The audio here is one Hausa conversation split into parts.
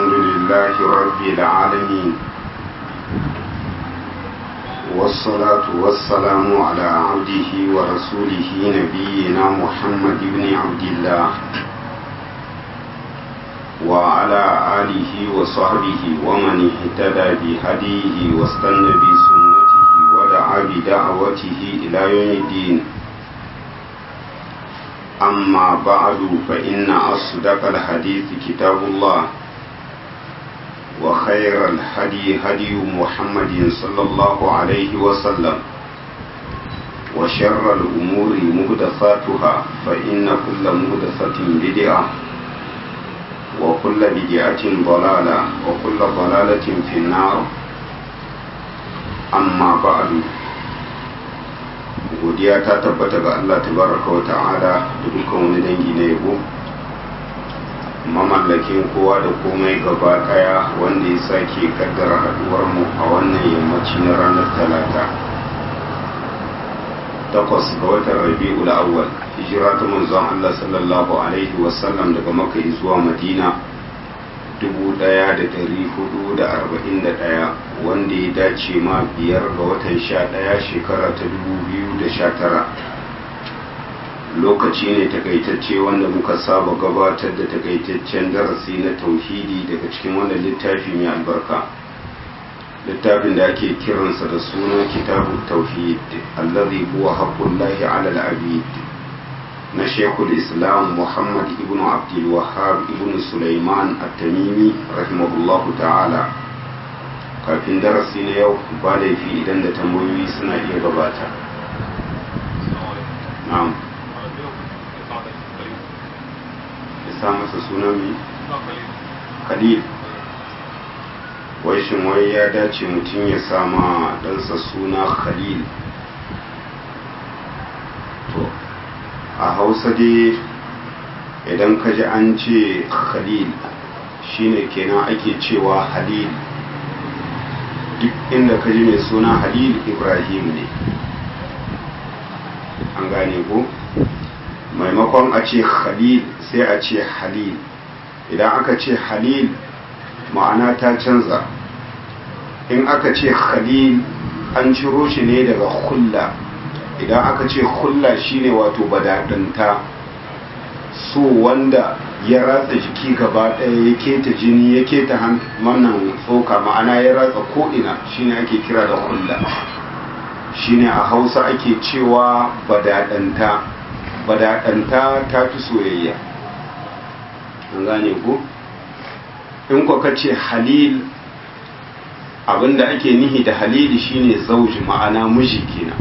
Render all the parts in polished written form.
الحمد لله رب العالمين والصلاة والسلام على عبده ورسوله نبينا محمد بن عبد الله وعلى آله وصحبه ومن اهتدى بهديه واستنى بسنته ودعا بدعوته إلى يوم الدين. أما بعد فإن أصدق الحديث كتاب الله وخير الهدي هدي محمد صلى الله عليه وسلم وشر الأمور محدثاتها فإن كل محدثة بدعة وكل بدعة ضلالة وكل ضلالة في النار. أما بعد godiya ta tabbata ga Allah tabaraka wa ta'ala da dukkan wani dangi na yabo, mamallakin kowa da komai gaba daya wanda ya sake kaddara haduwar mu a wannan yammaci na ranar talata 8 ga watan Rabiul Awwal, hijira ta manzon Allah sallallahu alaihi wasallam daga Makka zuwa Madina 1441 wanda ya dace ma 5 ga watan 11 shekara ta 2019. lokaci ne takaitacce wanda muka saba gabatar da takaitaccen darasi na tauhidi daga cikin wannan littafi mai albarka, littafin da ake kiransa da suna kitabut tauhid allazi huwa haqqullahi ala al-abid na Sheikhul Islam Muhammad ibn Abdul Wahhab ibn Sulaiman at-Tamimi rahimahullahu ta'ala. Kafin darasi na yau ba laifi idan da tambayoyi suna iya gabata. Na'am. Isa masa suna mai? Khalil. Wai shin wai ya dace mutum ya sama ɗansa suna Khalil? To, a Hausa dai idan ka ji an ce Khalil shine kenan ake cewa Halil. Duk inda ka ji mai suna Halil Ibrahim ne, an gane ko? Maimakon a ce Khalil sai a ce Halil. Idan aka ce Halil ma'ana ta canza. In aka ce Khalil an ciro shi ne daga hulla. Idan aka ce hulla shine wato badadanta, so wanda ya ratsa jiki gaba ɗaya ya keta jini ya keta wannan tsoka, ma'ana ya ratsa ko'ina, shine ake kira da hulla. Shine a Hausa ake cewa badadanta. Badadanta ta fi soyayya, an gane ku? In ka ce halil, abinda ake nihi da halili shine zauji, ma'ana miji kenan.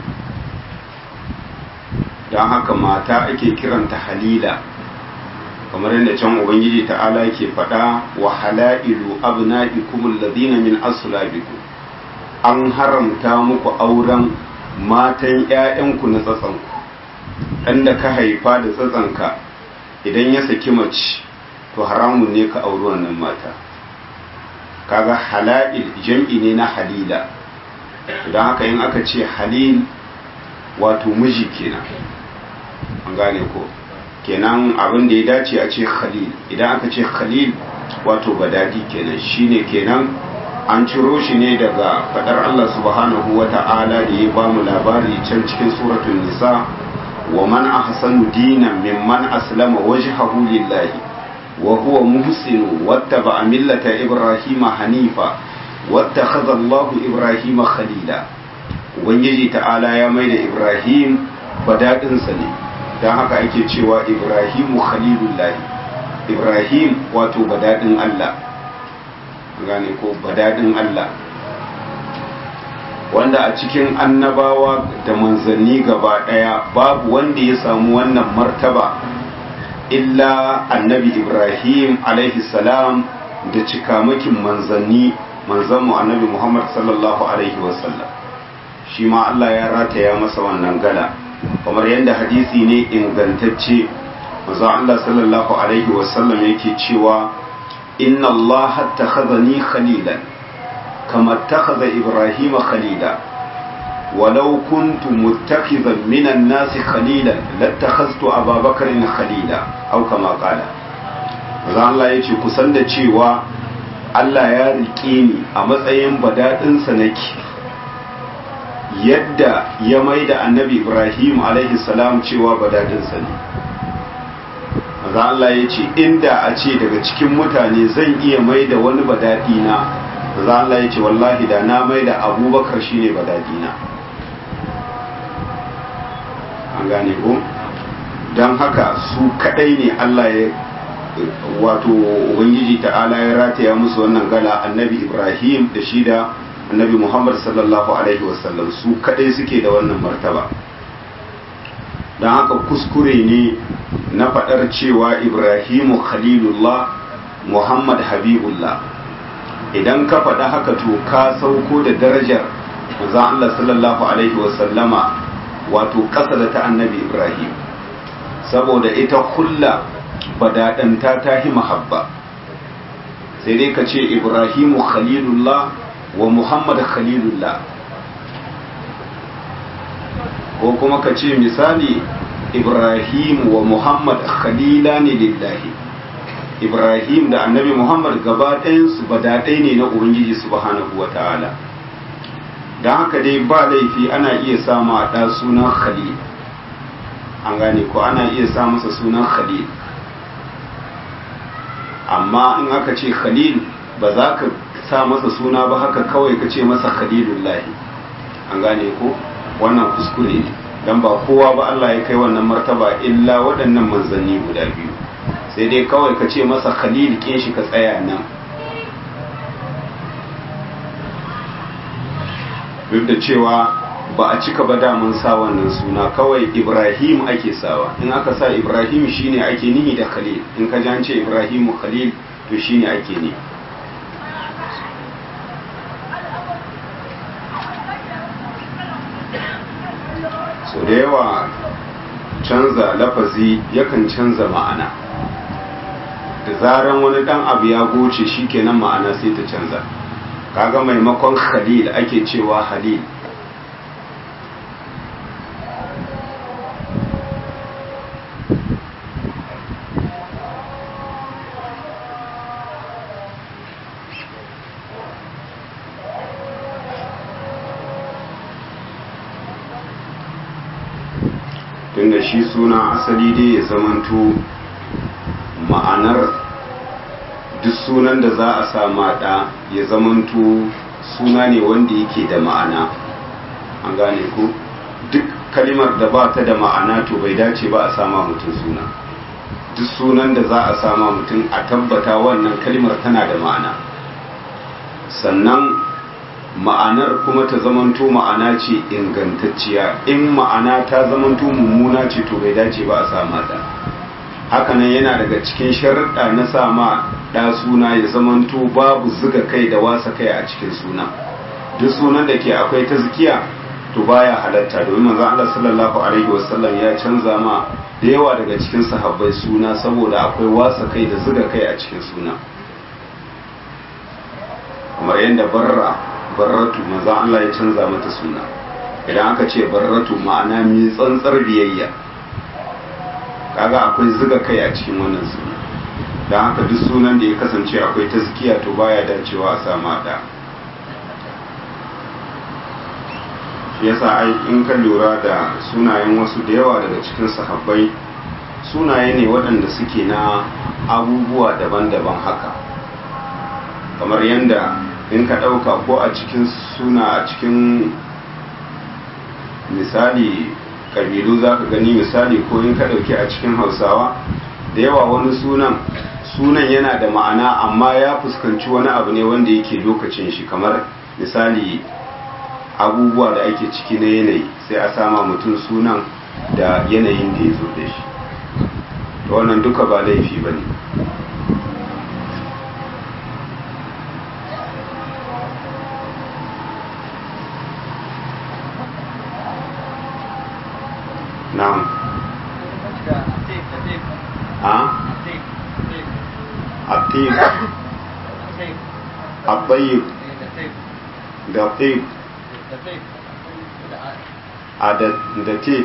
don haka mata ake kiranta halila, kamar yadda can ubangiji ta'ala yake faɗa wa halailu abna'ikum alladhina min aslabikum, an haramta muku auren matan ƴaƴanku na tsatsanku. ɗan da ka haifa da tsatsanka idan ya saki mace to haramun ne ka auri wannan mata. kaga halail jam'i ne na halila, don haka in aka ce halil wato miji kenan, an gane ko? kenan abin da ya dace a ce khalil. idan aka ce khalil wato badadi kenan, shine kenan an ciro shi ne daga fadar Allah subhanahu wa ta'ala da ya ba mu labari can cikin suratul nisa, wa man ahsanu dinan mimman aslama wajhahu lillahi wa huwa muhsin wattaba'a millata ibrahima hanifa wattakhadha Allahu ibrahima khalila. ubangiji ta'ala ya maida ibrahim badadinsa ne, don haka ake cewa ibrahimu khalilullahi. ibrahim wato badadin Allah, gane ko? badadin Allah, wanda a cikin annabawa da manzanni gaba daya babu wanda ya samu wannan martaba illa annabi ibrahim alaihi salam da cikamakin manzanni, manzanmu annabi muhammad sallallahu alaihi wasallam. shi ma Allah ya rataya masa wannan gala, kamar yadda hadisi ne ingantacce manzo Allah sallallahu alaihi wasallam yake cewa inna Allah attakhadhani khalilan kama attakhadha Ibrahim khalila walau kuntu muttakhidhan minan nasi khalilan lattakhaztu Abu Bakr khalila aw kama qala. manzo Allah yace kusan da cewa Allah ya rike ni a matsayin badadinsa nake, yadda ya mai da annabi Ibrahim alaihi salam cewa badadinsa ne. maza Allah ya ce inda a ce daga cikin mutane zan iya mai da wani badadina, maza Allah ya ce wallahi da na mai da Abubakar shine badadina. an gane ko? don haka su kadai ne Allah ya wato ubangiji ta'ala ya rataya musu wannan gala, annabi Ibrahim da shi da annabi Muhammad sallallahu alaihi wasallam, su kadai suke da wannan martaba. don haka kuskure ne na faɗar cewa Ibrahimu Khalilullah Muhammad Habibullah. idan ka faɗa haka to ka sauko da darajar manzon Allah sallallahu alaihi wasallama wato ƙasa da ta annabi Ibrahim, saboda ita kulla badaɗanta ta hi mahabba. sai dai ka ce Ibrahimu Khalilullah wa Muhammad Khalilullah, ko kuma ka ce misali Ibrahim wa Muhammad Khalilani lillahi. Ibrahim da annabi Muhammad gaba ɗayansu badaɗai ne na Ubangiji subhanahu wa ta'ala. don haka dai ba laifi ana iya sama ɗa sunan Khalil, an gane ko ana iya sa masa sunan Khalil, amma in aka ce Khalil ba za ka sa masa suna ba haka kawai ka ce masa Khalilullahi, an gane ko wannan kuskure ne, don ba kowa ba Allah ya kai wannan martaba illa waɗannan manzanni guda biyu. sai dai kawai ka ce masa Khalil kin shi ka tsaya nan. duk da cewa ba a cika ba damun sa wannan suna, kawai Ibrahim ake sawa. in aka sa Ibrahim shine ake nihi da Khalil, in ka ji an ce Ibrahimu Khalil to shine ake ni. so da yawa canza lafazi yakan canza ma'ana, da zaran wani dan abu ya goce shikenan ma'ana sai ta canza. kaga maimakon Khalil ake cewa Halil. tunda shi suna asali dai ya zamanto ma'anar duk sunan da za a sa maɗa ya zamanto suna ne wanda yake da ma'ana, an gane ko duk kalimar da ba ta da ma'ana to bai dace ba a sama mutum suna. duk sunan da za a sama mutum a tabbata wannan kalimar tana da ma'ana, sannan ma'anar kuma ta zamanto ma'ana ce ingantacciya. in ma'ana ta zamanto mummuna ce to bai dace ba a sama ta. hakanan yana daga cikin sharuɗa na sama ɗa suna ya zamanto babu zuga kai da wasa kai a cikin suna. duk sunan da ke akwai tazkiya to baya halatta, domin manzon Allah sallallahu alaihi wasallam ya canza ma da yawa daga cikin sahabbai suna saboda akwai wasa kai da zuga kai a cikin suna. kamar yadda barratu manzon Allah ya canza mata suna. idan aka ce barratu ma'ana mai tsantsar biyayya, kaga akwai zuga kai a cikin wannan suna. don haka duk sunan da ya kasance akwai tazkiya to baya dacewa a sama da. yasa ai in ka lura da sunayen wasu da yawa daga cikin sahabbai sunaye ne waɗanda suke na abubuwa daban-daban haka, kamar yadda in ka ɗauka ko a cikin suna a cikin misali kabilu za ka gani, misali ko in ka ɗauki a cikin Hausawa da yawa wani sunan yana da ma'ana amma ya fuskanci wani abu ne wanda yake lokacin shi, kamar misali abubuwa da ake ciki na yanayi sai a sama mutum sunan da yanayin da ya zo da shi. to wannan duka ba laifi ba ne. na'am atif at-tayyib da tayyib da tayyib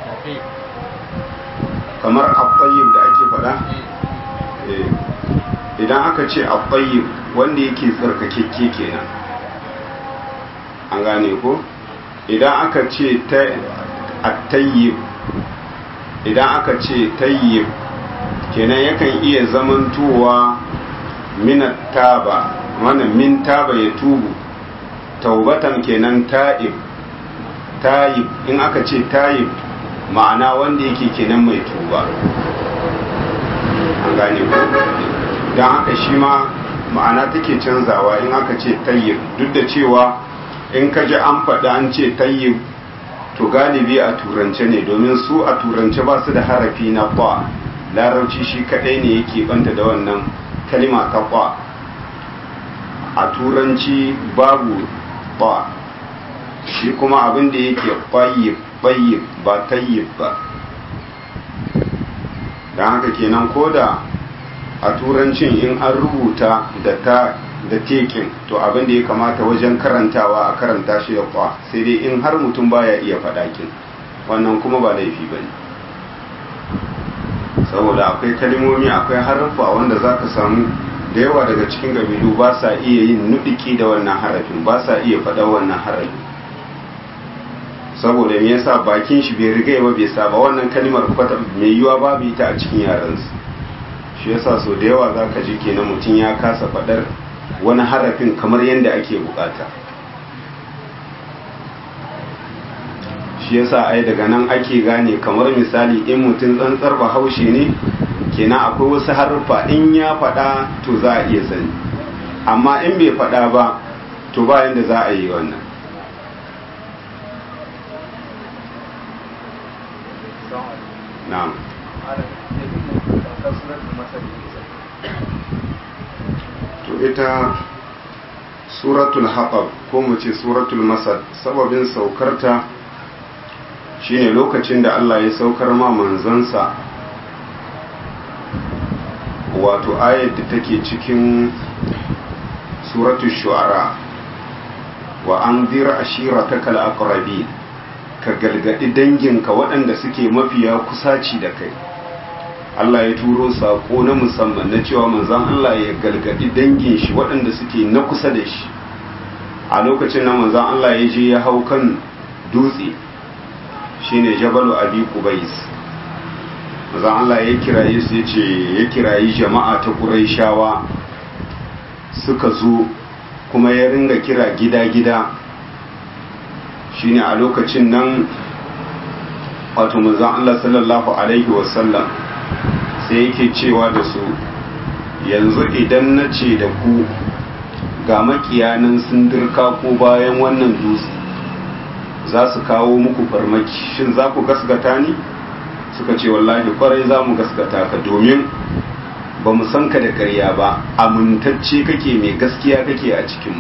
kamar at-tayyib da ake faɗa idan aka ce at-tayyib wanda yake tsarkakekke kenan, an gane ko? Idan aka ce at-tayyib, idan aka ce tayyib kenan yakan iya zamantowa minat taba, wannan min taba ya tubu, taubatan kenan ta'ib. Tayib in aka ce tayib ma'ana wanda yake kenan mai tuba, an gane ko? don haka shi ma ma'ana take canzawa in aka ce tayyib, duk da cewa in ka ji an faɗa an ce tayyib to galibi a turance ne, domin su a turance ba su da harafi na ba, larabci shi kaɗai ne yake banta da wannan kalima ta ba. A turanci babu ba, shi kuma abin da yake bayyib ba tayyib ba. don haka kenan ko da a turancin in an rubuta da tekin, to abin da ya kamata wajen karantawa a karanta shi da kwa, sai dai in har mutum baya iya faɗakin, wannan kuma ba laifi ba ne, saboda akwai kalimomi akwai haruffa wanda za ka samu da yawa daga cikin gabilu ba sa iya yin nuɗiki da wannan harafin, ba sa iya faɗa wannan harafin, saboda me yasa bakin shi bai riga ba, bai saba wannan kalimar kwata mai yiwa babu ita a cikin yaransu. Shi yasa so da yawa za ka ji kenan mutum ya kasa faɗar wani harafin kamar yadda ake bukata. Shi yasa ai daga nan ake gane, kamar misali in mutum tsantsar bahaushe ne kenan akwai wasu haruffa in ya faɗa to za a iya sani, amma in bai faɗa ba to ba yadda za a yi wannan. na'am to ita suratul haƙab ko mu ce suratul masad, sababin saukarta shine lokacin da Allah ya saukar ma manzansa wato ayat da take cikin suratul shu'ara, wa anzir ashiratakal aqrabin, ka galgadi danginka waɗanda suke mafiya kusaci da kai. Allah ya turo sako na musamman na cewa manzon Allah ya galgadi dangin shi waɗanda suke na kusa da shi. A lokacin nan manzon Allah ya je ya hau kan dutse shine Jabalu Abi Qubais. Manzon Allah ya kiraye su, yace ya kirayi jama'a ta Qurayshawa suka zo, kuma ya ringa kira gida-gida. Shine a lokacin nan wato manzon Allah sallallahu alaihi wasallam sai yake cewa da su, yanzu idan na ce da ku ga makiyanan sun dirka ko bayan wannan dutse za su kawo muku farmaki, shin za ku gaskata ni? Suka ce wallahi kwarai za mu gaskata ka, domin ba mu san ka da ƙarya ba, amintacce kake, mai gaskiya kake a cikinmu.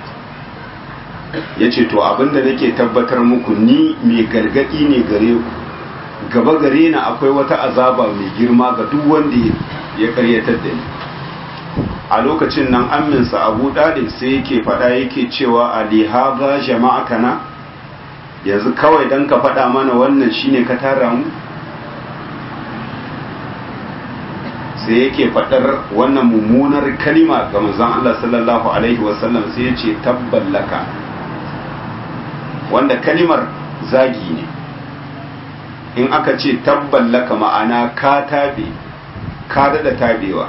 Ya ce to abinda nake tabbatar muku, ni mai gargaɗi ne gare ku, gaba gare na akwai wata azaba mai girma ga duk wanda ya karyatar da ni. A lokacin nan amminsa Abu Dalib sai yake faɗa, yake cewa ali haza jama'atana, yanzu kawai dan ka faɗa mana wannan shine ka tara mu? Sai yake faɗar wannan mummunar kalima ga manzon Allah sallallahu alaihi wasallam, sai yace tabballaka, wanda kalimar zagi ne. In aka ce tabballaka ma'ana ka tabe, ka daɗa tabewa.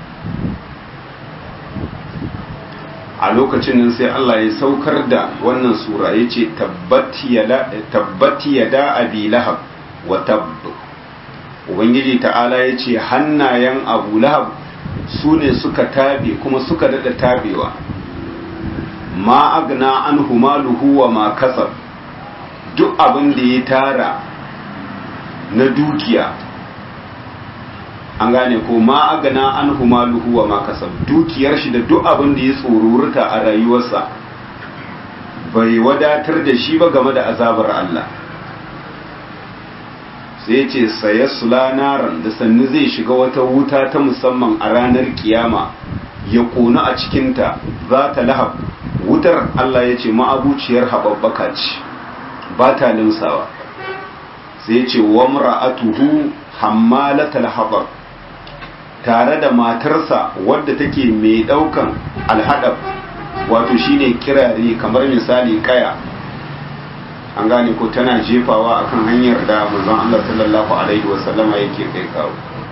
A lokacin nan sai Allah ya saukar da wannan sura, ya ce tabbati yada abi lahab wa tabb. Ubangiji ta'ala ya ce hannayen Abu Lahab su ne suka tabe kuma suka daɗa tabewa. Ma agna anhu maluhu wa ma kasab, duk abin da ya tara na dukiya, an gane ko, ma agana an humaluhu wa ma kasab, dukiyar shi da duk abin da ya tsorurta a rayuwarsa bai wadatar da shi ba game da azabar Allah. Sai ce sayasla naran, da sannu zai shiga wata wuta ta musamman a ranar kiyama, ya konu a cikinta, za ta lahab. Wutar Allah ya ce ma'abuciyar haɓaɓɓaka ce, ba ta limsawa. Sai ce wa mra'atuhu hammalatal hatab, tare da matarsa wadda take mai daukan alhadab, wato shine kirare kamar misali kaya, an gane ko, tana jefawa akan hanyar da manzon Allah sallallahu alaihi wasallama yake kai kawo.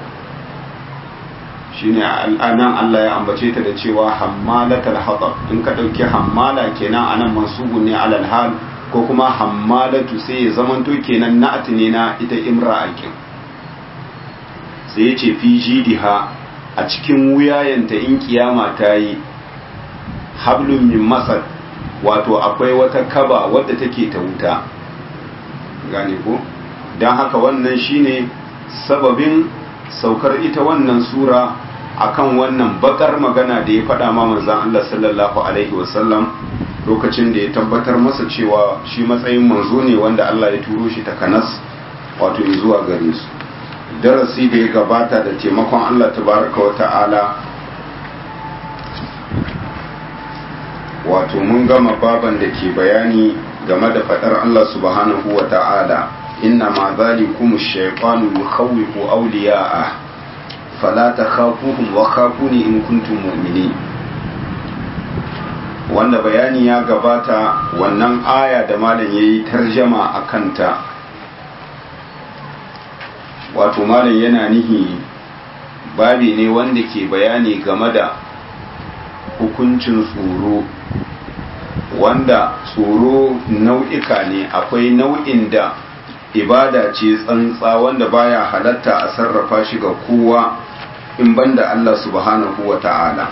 shine anan Allah ya ambace ta da cewa hammalatul hatab. In ka dauki hammala kenan anan mansubun ne alal hal, ko kuma hammalatu sai ya zamanto kenan na'at ne na ita imra'akin. sai ya ce fi jidiha, a cikin wuyayenta in kiyama ta yi, hablum min masad, wato akwai wata kaba wadda take ta wuta, gane ko. don haka wannan shine sababin saukar ita wannan sura akan wannan bakar magana da ya faɗa ma manzon Allah sallallahu alaihi wasallam lokacin da ya tabbatar masa cewa shi matsayin manzo ne wanda Allah ya turo shi takanas wato zuwa gare su. Darasi da ya gabata da taimakon Allah tabaraka wa ta'ala, wato mun gama baban da ke bayani game da faɗar Allah subhanahu wa ta'ala, inna ma zalikum ash-shaytanu yukhawwifu awliya'ah fala takhafuhum wa khafuni in kuntum mu'minin. wanda bayani ya gabata, wannan aya da malam yayi tarjama akan ta, wato malam yana nihi babi ne wanda ke bayani game da hukuncin tsoro, wanda tsoro nau'ika ne. Akwai nau'in da ibada ce tsantsa wanda baya halatta a sarrafa shi ga kowa in banda Allah subhanahu wa ta'ala.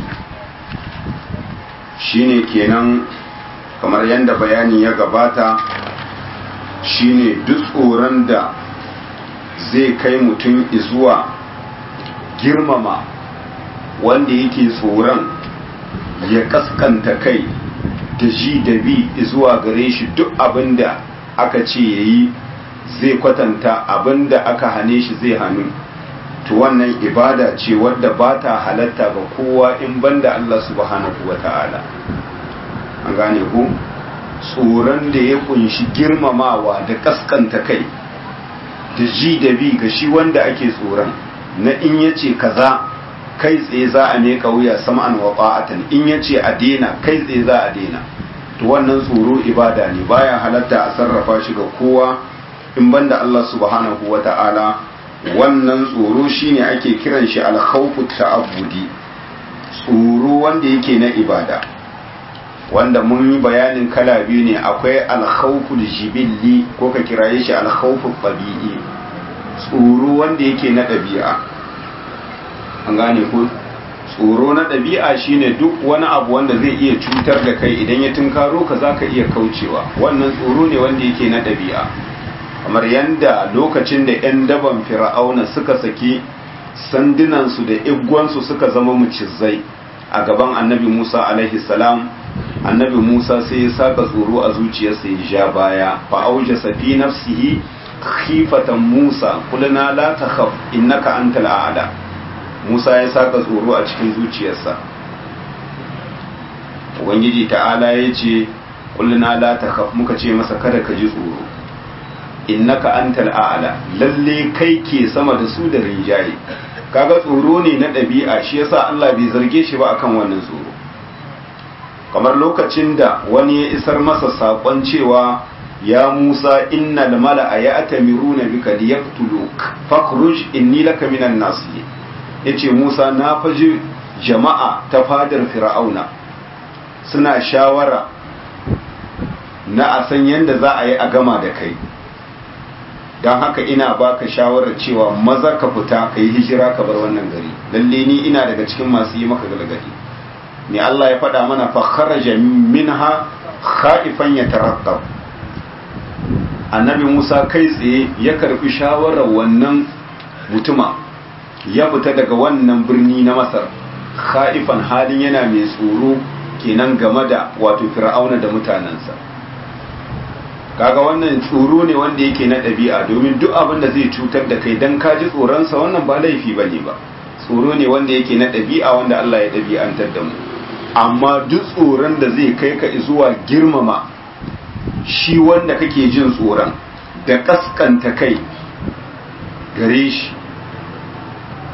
shine kenan kamar yadda bayani ya gabata, shine duk tsoron da zai kai mutum zuwa girmama wanda yake tsoron, ya kaskanta kai da ji da bi zuwa gare shi, duk abinda aka ce yayi zai kwatanta, abinda aka hane shi zai hannu. to wannan ibada ce wadda ba ta halatta ga kowa in banda Allah subhanahu wa ta'ala, an gane ku. tsoron da ya kunshi girmamawa da kaskanta kai da ji da bi ga shi wanda ake tsoron, na in yace kaza kai tsaye za a meka wuya sam'an wa ta'atan, in yace a dena kai tsaye za a dena. to wannan tsoro ibada ne, baya halatta a sarrafa shi ga kowa in banda Allah subhanahu wa ta'ala. wannan tsoro shine ake kiran shi al-khawfu ta'abbudi, tsoro wanda yake na ibada, wanda mun yi bayanin kala biyu ne. akwai al-khawfu jibilli, ko ka kiraye shi al-khawfu tabi'i, tsoro wanda yake na ɗabi'a, an gane ko. tsoro na ɗabi'a shine duk wani abu wanda zai iya cutar da kai, idan ya tunkaro ka zaka iya kaucewa, wannan tsoro ne wanda yake na ɗabi'a. kamar yanda lokacin da 'yan daban fir'auna suka saki sandunansu da igwansu suka zama mucizai a gaban annabi Musa alaihi salam, annabi Musa sai ya saka tsoro a zuciyarsa, ya ja baya, fa aujasa fi nafsihi khifatan Musa, qulna la takhaf innaka antal a'la. Musa ya saka tsoro a cikin zuciyarsa. Ubangiji ta'ala ya ce qulna la takhaf, muka ce masa kada ka ji tsoro, innaka antal a'la, lalle kai ke sama da su da rinjaye. kaga tsoro ne na ɗabi'a, shi yasa Allah bai zarge shi ba akan wannan tsoro. kamar lokacin da wani ya isar masa saƙon cewa ya Musa innal mala'a ya'tamiruna bika liyaqtuluk fakhruj inni laka minan nasihin. yace Musa, na faji jama'a ta fadar fir'auna suna shawara na a san yanda za a yi a gama da kai, don haka ina baka shawarar cewa maza ka fita ka yi hijira ka bar wannan gari, lalle ni ina daga cikin masu yi maka galgadi. ne Allah ya faɗa mana fa kharaja minha khaifan yataraqqab. annabi Musa kai tsaye ya karbi shawarar wannan mutuma, ya fita daga wannan birni na Masar khaifan, halin yana mai tsoro kenan game da wato fir'auna da mutanansa. kaga wannan tsoro ne wanda yake na ɗabi'a, domin duk abin da zai cutar da kai dan ka ji tsoronsa wannan ba laifi bane ba, tsoro ne wanda yake na ɗabi'a wanda Allah ya ɗabi'antar da mu. amma duk tsoron da zai kai ka zuwa girmama shi wanda kake jin tsoron da kaskanta kai gare shi,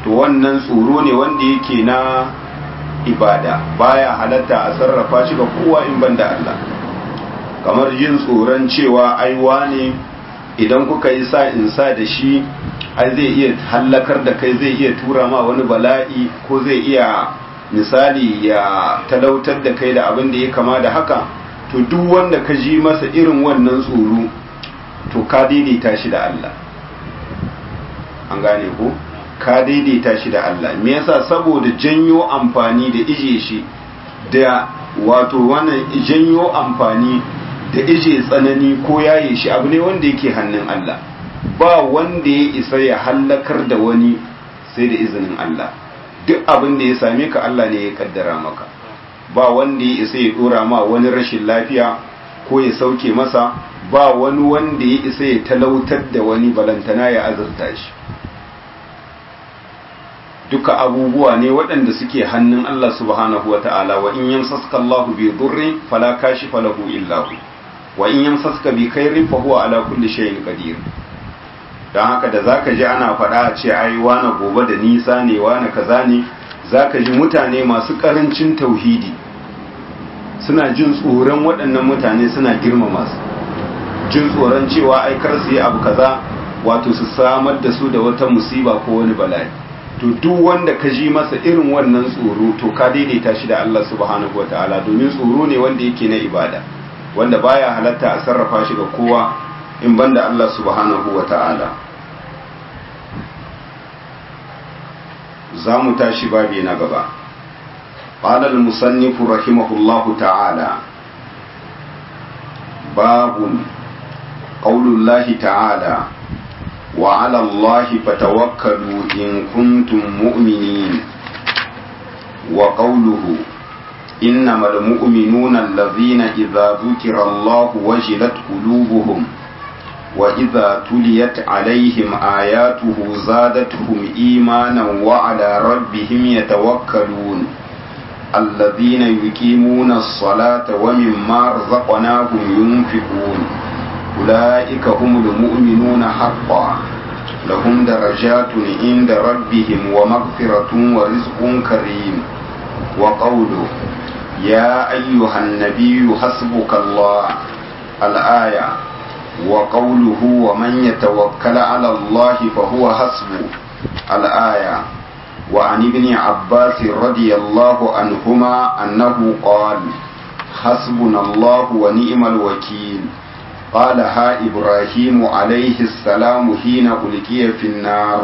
to wannan tsoro ne wanda yake na ibada, baya halatta a sarrafa shi ga kowa in banda Allah. Kamar jin tsoron cewa aiwa ne idan kuka yi sa in sa da shi ai zai iya hallakar da kai, zai iya tura ma wani bala'i, ko zai iya misali ya talautar da kai da abin da ya kama da haka, to duk wanda ka ji masa irin wannan tsoro to ka daidaita shi da Allah. An gane ko? Ka daidaita shi da Allah. Me yasa? Saboda janyo amfani da ije shi da wato wannan janyo amfani da ije tsanani ko yaye shi abu ne wanda yake hannun Allah. Ba wanda ya isa ya hallakar da wani sai da izinin Allah. Duk abin da ya same ka Allah ne ya kaddara maka. Ba wanda ya isa ya dora ma wani rashin lafiya ko ya sauke masa, ba wani wanda ya isa ya talautar da wani balantana ya azurta shi. Duka abubuwa ne waɗanda suke hannun Allah subhanahu wa ta'ala. Wa in yamsaska Allahu bi dhurrin fala kashifa lahu illa hu, wa in yamsaska bi khairin fa huwa ala kulli shay'in qadir. Dan haka da zaka ji ana faɗa a ce ai wani gobe da nisa ne, wani kaza ne, zaka ji mutane masu karancin tauhidi suna jin tsoron waɗannan mutane, suna girmama su, jin tsoron cewa ai kar su yi abu kaza, wato su samar da su da wata musiba ko wani bala'i. To duk wanda ka ji masa irin wannan tsoro to ka daidaita shi da Allah subhanahu wataala, domin tsoro ne wanda yake na ibada, wanda baya halatta a sarrafa shi ga kowa in banda Allah subhanahu wataala. za mu tashi babi na gaba. qala al-musannif rahimahullahu ta'ala babun qaulullahi ta'ala wa 'ala Allahi fatawakkalu in kuntum mu'minin wa qawluhu innamal mu'minuna alladhina idha dhukira Allahu wajilat qulubuhum وإذا تليت عليهم آياته زادتهم إيمانا وعلى ربهم يتوكلون الذين يقيمون الصلاة ومما رزقناهم ينفقون أولئك هم المؤمنون حقا لهم درجات عند ربهم ومغفرة ورزق كريم وقوله يا أيها النبي حسبك الله الآية وقوله ومن يتوكل على الله فهو حسبه الآية وعن ابن عباس رضي الله عنهما أنه قال حسبنا الله ونعم الوكيل قالها إبراهيم عليه السلام حين ألقي في النار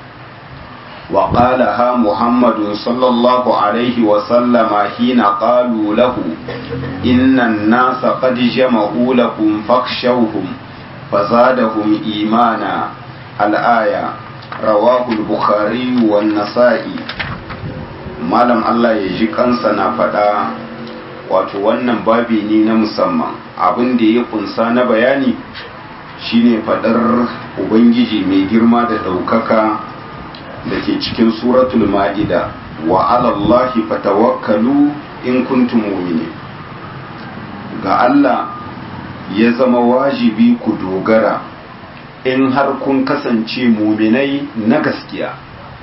وقالها محمد صلى الله عليه وسلم حين قالوا له إن الناس قد جمعوا لكم فاخشوهم فزادهم إيمانا الآية رواه البخاري والنسائي. malam Allah ya ji kansa na faɗa, wato wannan babi ne na musamman. Abin da ya kunsa na bayani shine faɗar Ubangiji mai girma da ɗaukaka da ke cikin suratul ma'ida wa 'ala Allahi fatawakkalu in kuntum mu'minin. Ga Allah ya zama wajibi ku dogara in har kun kasance muminai na gaskiya.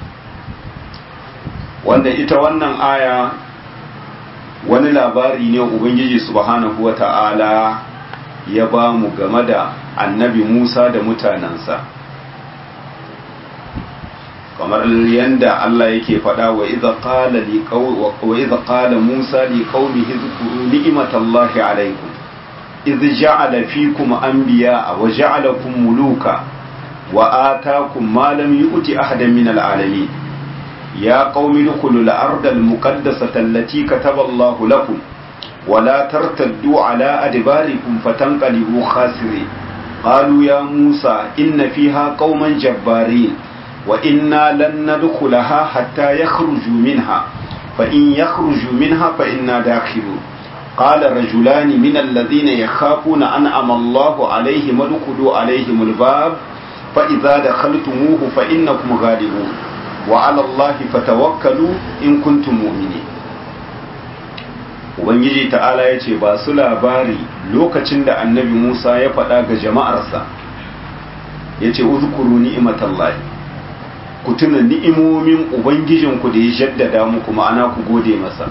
Wanda ita wannan aya wani labari ne Ubangiji subhanahu wa ta'ala ya ba mu game da annabi Musa da mutanensa, kamar yadda Allah yake faɗa wa idza qala Musa li qaumihi zkuru ni'matallahi alaykum idh ja'ala fikum anbiya'a wa ja'alakum muluka wa ataakum ma lam yu'ti ahadan min al'alamin ya qaumi udkhulul arda al-muqaddasata allati kataba Allahu lakum wa la tartaddu ala adbarikum fatanqalibu khasirin qalu ya Musa inna fiha qauman jabbarin وإنا لن ندخلها حتى يخرجوا منها فإن يخرجوا منها فإنا داخلون قال رجلان من الذين يخافون أنعم الله عليهم ادخلوا عليهم الباب فإذا دخلتموه فإنكم غالبون وعلى الله فتوكلوا إن كنتم مؤمنين. Ubangiji ta'ala ya ce ba su labari lokacin da annabi Musa ya faɗa ga jama'arsa ya ce uzkuru ni'imatallahi, ku ku tuna ni'imomin ubangijinku da ya jaddada muku, ma'ana ku gode masa.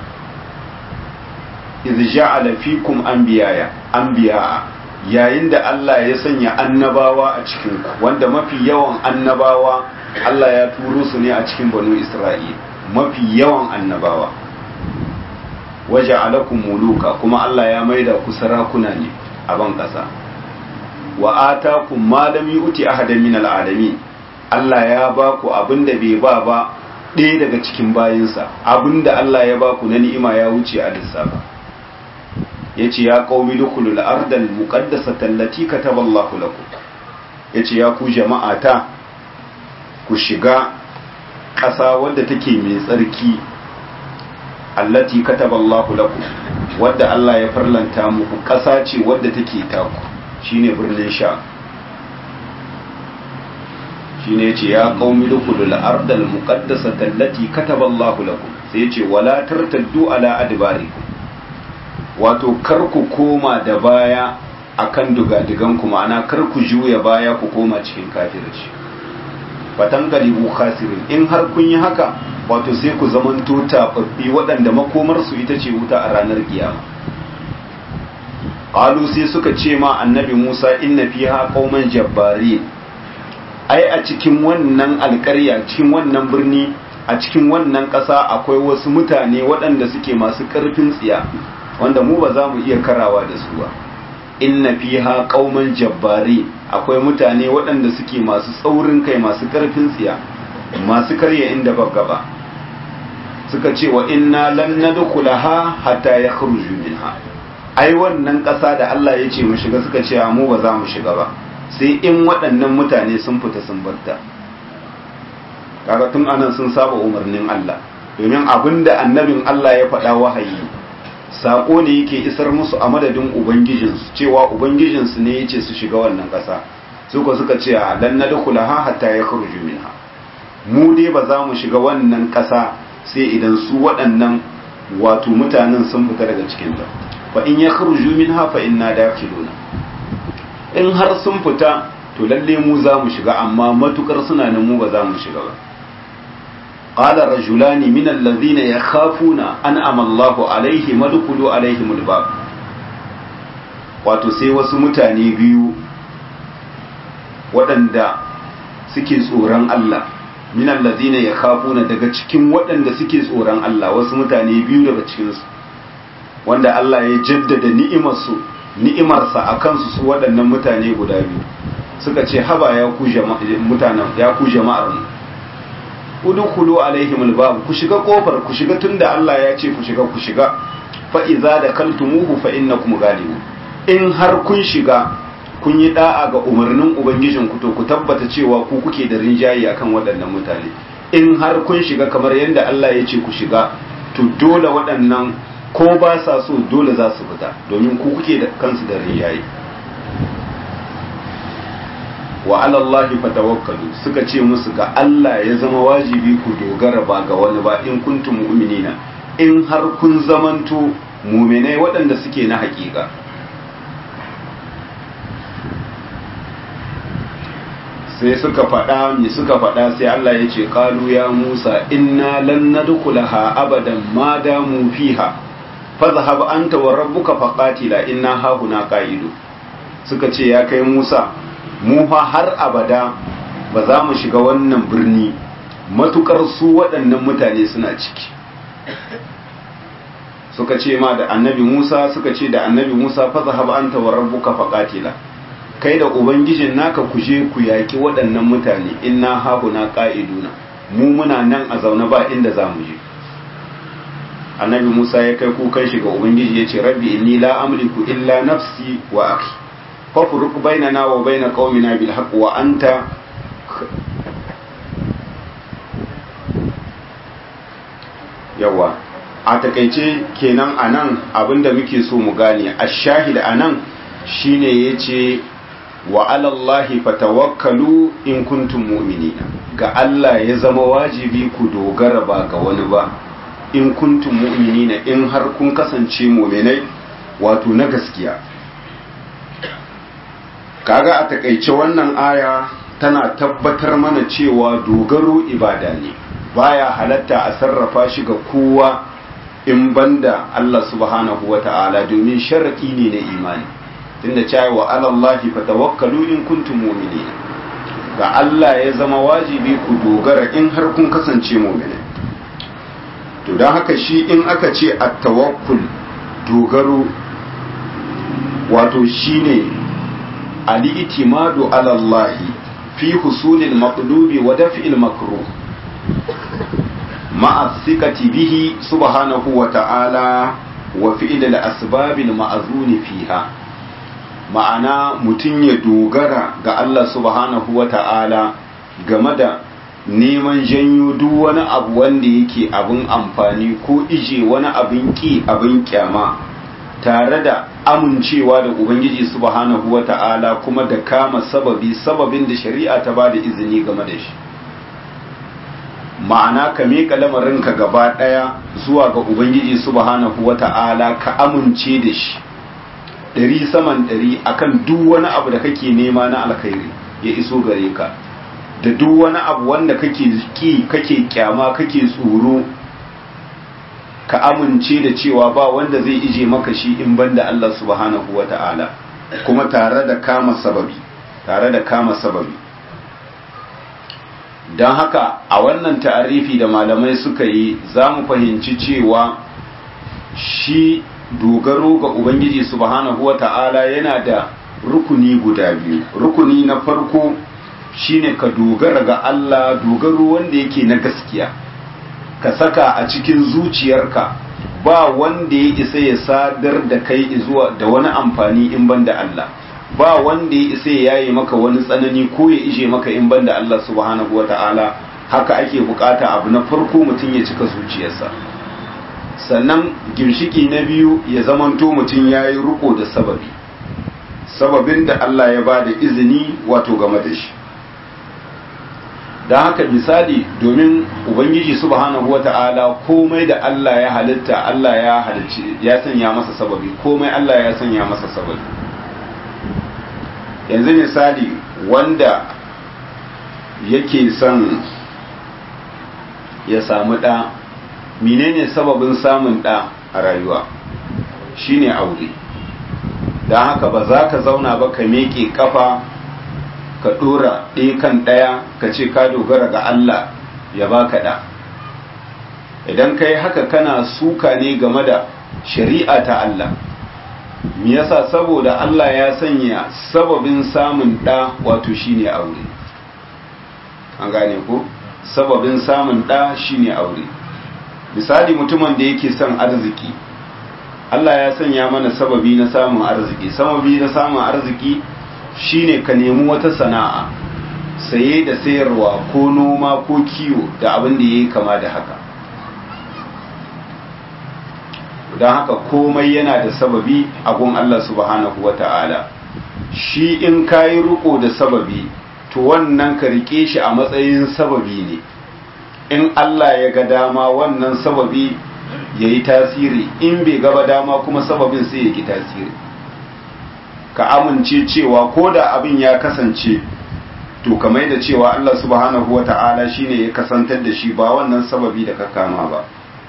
idh ja'ala fikum anbiya'a yayin da Allah ya sanya annabawa a cikin ku, wanda mafi yawan annabawa Allah ya turo su ne a cikin banu Isra'il, mafi yawan annabawa. waja'alakum muluka, kuma Allah ya maida ku sarakuna ne a ban kasa. wa atakum ma lam yu'ti ahadan min al'alamin, Allah ya ba ku abinda bai ba ɗaya daga cikin bayinsa, abinda Allah ya ba ku na ni'ima ya wuce a lissafa. yace ya qaumi dukhulul ardal muqaddasata allati kataballahu lakum, yace ya ku jama'ata ku shiga ƙasa wadda take mai tsarki, allati kataballahu lakum, wadda Allah ya farlanta muku, ƙasa ce wadda take taku, shine birnin Sha. shine yace ya qaumi dukhulul ardal muqaddasata allati kataballahu lakum, sai yace wala tartaddu ala adbarikum, wato kar ku koma da baya akan dugadigan ku, ma'ana kar ku juya baya ku koma cikin kafirci. fatan galibu khasirin, in har kun yi haka wato sai ku zamanto tafaffi waɗanda makomar su ita ce wuta a ranar kiyama. qalu sai suka ce ma annabi Musa inna fiha qauman jabbarin, ai a cikin wannan alƙarya, cikin wannan birni, a cikin wannan ƙasa akwai wasu mutane waɗanda suke masu ƙarfin tsiya, wanda mu ba za mu iya karawa da su ba. inna fiha qauman jabbari, akwai mutane waɗanda suke masu tsaurin kai, masu ƙarfin tsiya, masu karya inda ba gaba. suka ce wa inna lan nadkhulaha hatta yakhruju minha, ai wannan ƙasa da Allah ya ce mu shiga, suka ce mu ba za mu shiga ba sai in waɗannan mutane sun fita sun barta. kaga tun anan sun saba umarnin Allah, domin abinda annabin Allah ya faɗa wahayi sako ne yake isar musu a madadin ubangijinsu, cewa ubangijinsu ne yace su shiga wannan ƙasa. suka ce lan nadkhulaha hatta yakhruju minha, mu dai ba za mu shiga wannan ƙasa sai idan su waɗannan wato mutanen sun fita daga cikin ta. fa in yakhruju minha fa inna dakhiluna, in har sun fita to lalle mu za mu shiga, amma matukar suna nan mu ba za mu shiga ba. qala rajulani min alladhina yakhafuna an'ama Allahu alaihim madkhulu alaihim albab, wato sai wasu mutane biyu waɗanda suke tsoron Allah, min alladhina yakhafuna, daga cikin waɗanda suke tsoron Allah, wasu mutane biyu daga cikin su wanda Allah ya jaddada ni'imarsa a kansu, su waɗannan mutane guda biyu suka ce haba ya ku jama'ar mu, udkhulu alaihim albab, ku shiga kofar, ku shiga tunda Allah ya ce ku shiga fa idza dakaltumuhu fa innakum ghalibun, in har kun shiga kun yi da'a ga umarnin ubangijin ku to ku tabbata cewa ku kuke da rinjayi akan waɗannan mutane. in har kun shiga kamar yadda Allah ya ce ku shiga, to dole waɗannan ko ba sa so dole za su fita, domin ku kuke da kansu da riyayi. wa alallahi fatawakkalu, suka ce musu ga Allah ya zama wajibi ku dogara ba ga wani ba, in kuntum mu'minina, in har kun zamanto mu'minai waɗanda suke na haƙiƙa. sai suka faɗa sai Allah ya ce qalu ya Musa inna lan nadkhulaha abadan ma damu fiha fadhhab anta wa rabbuka faqatila inna hahuna qa'idu. suka ce ya kai Musa, mu fa har abada ba za mu shiga wannan birni matukar su waɗannan mutane suna ciki. suka ce ma da annabi Musa, suka ce da annabi Musa fadhhab anta wa rabbuka faqatila, kai da ubangijin naka ku je ku yaki waɗannan mutane, inna hahuna qa'iduna, mu muna nan a zaune ba inda za mu je. annabi Musa ya kai kukan shi ga ubangiji ya ce rabbi inni la amliku illa nafsi wa akhi fafruq bainana wa bain qaumina bil haqq wa anta yawa. a takeice kenan anan abinda muke so mu gane ash-shahid anan shine yace wa alallahi fatawakkalu in kuntum mu'minina, ga Allah ya zama wajibi ku dogara ba ga wani ba, in kuntum mu'minina, in har kun kasance mu'minai wato na gaskiya. kaga a takaice wannan aya tana tabbatar mana cewa dogaro ibada ne, baya halatta a sarrafa shi ga kowa in banda Allah subhanahu wa ta'ala, domin sharaɗi ne na imani, tunda cewa wa alallahi fatawakkalu in kuntum mu'minin, ga Allah ya zama wajibi ku dogara in har kun kasance mu'mini. To don haka shi in aka ce at-tawakkul, dogaro, wato shine al-i'timadu ala Allah fi husulil maqlubi wa daf'il makruh ma'a thiqati bihi subhanahu wa ta'ala wa fi'l al-asbab al-ma'zun fiha. Ma'ana mutum ya dogara ga Allah subhanahu wa ta'ala game da neman janyo duk wani abu wanda yake abin amfani ko ije wani abin ki abin kyama, tare da amincewa da Ubangiji subhanahu wa ta'ala kuma da kama sababin da shari'a ta ba da izini game da shi. Ma'ana ka miƙa lamarinka gaba ɗaya zuwa ga Ubangiji subhanahu wa ta'ala, ka amince da shi 100% akan duk wani abu da kake nema na alkhairi ya iso gare ka, da duk wani abu wanda kake ki kake kyama kake tsoro, ka amince da cewa ba wanda zai ije maka shi in banda Allah subhanahu wata'ala, kuma tare da kama sababi. Don haka a wannan ta'arifi da malamai suka yi, za mu fahimci cewa shi dogaro ga Ubangiji subhanahu wata'ala yana da rukuni guda biyu. Rukuni na farko shine ka dogara ga Allah dogaro wanda yake na gaskiya, ka saka a cikin zuciyarka ba wanda ya isa ya sadar da kai zuwa da wani amfani in banda Allah, ba wanda ya isa ya yaye maka wani tsanani ko ya ije maka in banda Allah subhanahu wata'ala. Haka ake bukata abu na farko mutum ya cika zuciyarsa. Sannan ginshiki na biyu ya zamanto mutum ya yi riko da sababin da Allah ya ba da izini wato game da shi. Don haka misali, domin Ubangiji subhanahu wata'ala komai da Allah ya halitta, Allah ya sanya masa sababi, komai Allah ya sanya masa sababi. Yanzu misali, wanda yake son ya samu ɗa, menene sababin samun ɗa a rayuwa? Shine aure. Don haka ba za ka zauna ba ka miƙe ƙafa ka ɗora ɗaya kan ɗaya ka ce ka dogara ga Allah ya baka ɗa. Idan ka yi haka kana suka ne game da shari'a ta Allah. Me yasa? Saboda Allah ya sanya sababin samun ɗa wato shine aure. An gane ko? Sababin samun ɗa shine aure. Misali, mutumin da yake son arziki, Allah ya sanya mana sababi na samun arziki. Sababi na samun arziki shine ka nemi wata sana'a, saye da sayarwa ko noma ko kiwo da abin da yayi kama da haka. Don haka komai yana da sababi a gun Allah subhanahu wata'ala. Shi in kayi riko da sababi, to wannan ka rike shi a matsayin sababi ne. In Allah ya ga dama wannan sababi ya yi tasiri, in bai gaba dama kuma sababin sai ya ki tasiri. Ka amince cewa ko da abin ya kasance, to kamar da cewa Allah subhanahu wa ta'ala shine ya kasantar da shi, ba wannan sababi da ka kama ba.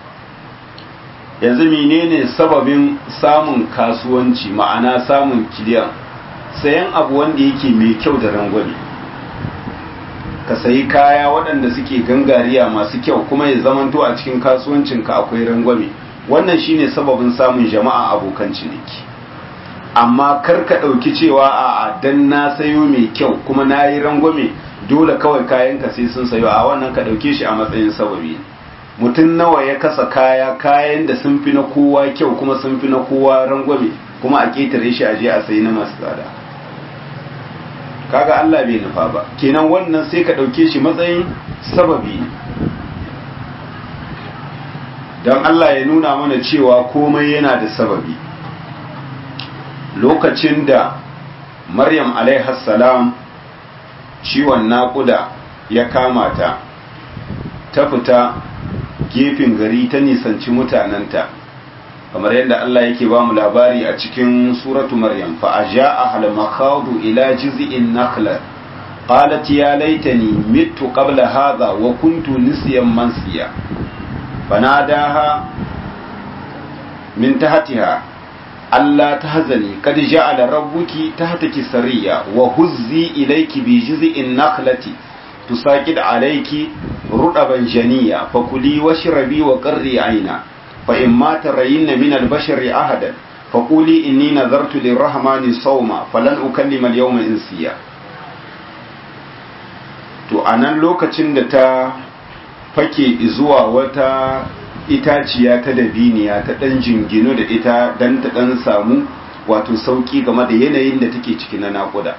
Yanzu menene sababin samun kasuwanci, ma'ana samun kiliyan? Sayan abu wanda yake mai kyau da rangwame. Ka sayi kaya waɗanda suke gangariya masu kyau, kuma ya zamanto a cikin kasuwancinka akwai rangwame. Wannan shine sababin samun jama'a abokan ciniki. Amma kar ka ɗauki cewa a dan na sayo mai kyau kuma na yi rangwame dole kawai kayanka sai sun sayo, a wannan ka ɗauke shi a matsayin sababi. Mutum nawa ya kasa kayan da sun fi na kowa kyau kuma sun fi na kowa rangwame, kuma a ƙetare shi a je a sayi na masu tsada. Kaga Allah bai nufa ba, kenan wannan sai ka ɗauke shi matsayin sababi. Don Allah ya nuna mana cewa komai yana da sababi. Lokacin da Maryam alaihassalam ciwon naƙuda ya kama ta, ta fita gefen gari ta nisanci mutanenta, kamar yadda Allah yake ba mu labari a cikin suratu Maryam, fa ajaa al makhadu ila jiz'in nakhla qalat ya laitani mittu qabla hadha wa kuntu nisyan mansiya fanadaha min tahtiha alla tahzani qad ja'ala rabbuki tahtaki sariya wa huzzi ilayki bi jiz'in nakhlati tusaqid alayki rudaban janiya fakuli washrabi wa qarri ayna fa imma tarayinna min al-bashari ahadan faquli inni nazartu lir-rahmani sawma falan ukallima al-yawma insiya. To anan lokacin da ta fake zuwa wata itaciya ta dabiniya ta dan jingino da ita dan ta dan samu wato sauki game da yanayin da take ciki na naƙuda,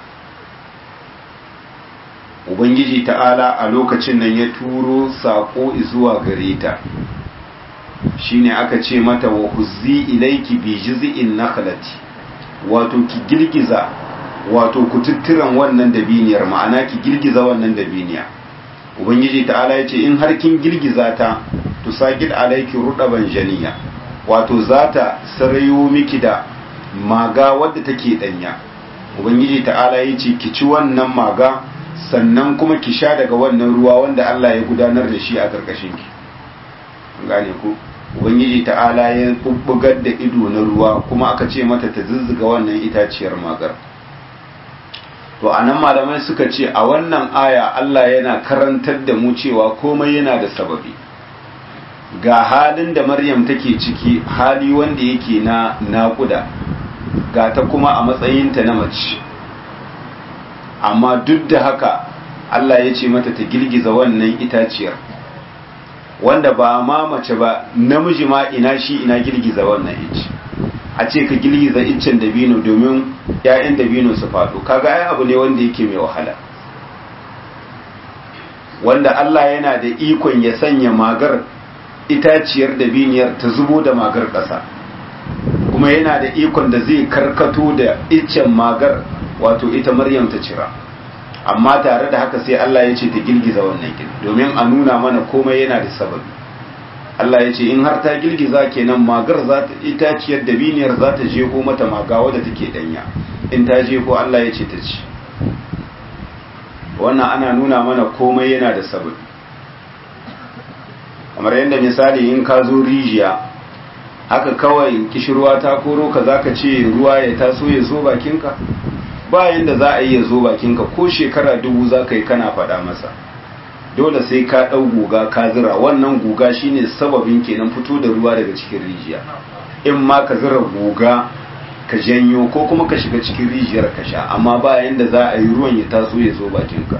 ubangiji ta'ala a lokacin nan ya turo sako zuwa gare ta, shine aka ce mata wa huzzi ilayki bi jiz'in nakhlati, wato ki girgiza wato kututturan wannan dabiniyar, ma'ana ki girgiza wannan dabiniya. Ubangiji ta'ala ya ce in har kin girgiza ta tusaqid alayki rudaban janiya, wato zata sarayo miki da maga wadda take danya. Ubangiji ta'ala ya ce ki ci wannan maga sannan kuma ki sha daga wannan ruwa wanda Allah ya gudanar da shi a karkashin ki. Gane ku, ubangiji ta'ala ya bubbugar da ido na ruwa kuma aka ce mata ta zuzzuga wannan itaciyar magar. To anan malamai suka ce a wannan aya Allah yana karantar da mu cewa komai yana da sababi. Ga halin da Maryam take ciki, hali wanda yake na naƙuda, ga ta kuma a matsayinta na mace, amma duk da haka Allah ya ce mata ta girgiza wannan itaciyar, wanda ba ma mace ba, namiji ma ina shi ina girgiza wannan ice. A ce ka girgiza iccen dabino domin ‘ya'yan dabino su faɗo, kaga ai abu ne wanda yake mai wahala, wanda Allah yana da ikon ya sanya magar itaciyar dabiniyar ta zubo da magar ƙasa, kuma yana da ikon da zai karkato da iccen magar wato ita Maryam ta cira. Amma tare da haka sai Allah ya ce ta girgiza wannan domin a nuna mana komai yana da sababi. Allah ya ce in har ta girgiza kenan magar za ta itaciyar dabiniyar za ta jego mata maga wadda take danya, in ta jego Allah ya ce ta ci. Wannan ana nuna mana komai yana da sababi. Kamar yadda misali in ka zo rijiya haka kawai kishirwa ta koro ka zaka ce ruwa ya taso ya zo bakinka, bayan da za a yi ya zo bakinka ko shekara 1000 za ka yi kana faɗa masa, dole sai ka ɗau guga ka zira. Wannan guga shine sababin kenan fito da ruwa daga cikin rijiya, in ma ka zira guga ka janyo ko kuma ka shiga cikin rijiyar ka sha, amma bayan da za a yi ruwan ya taso ya zo bakinka.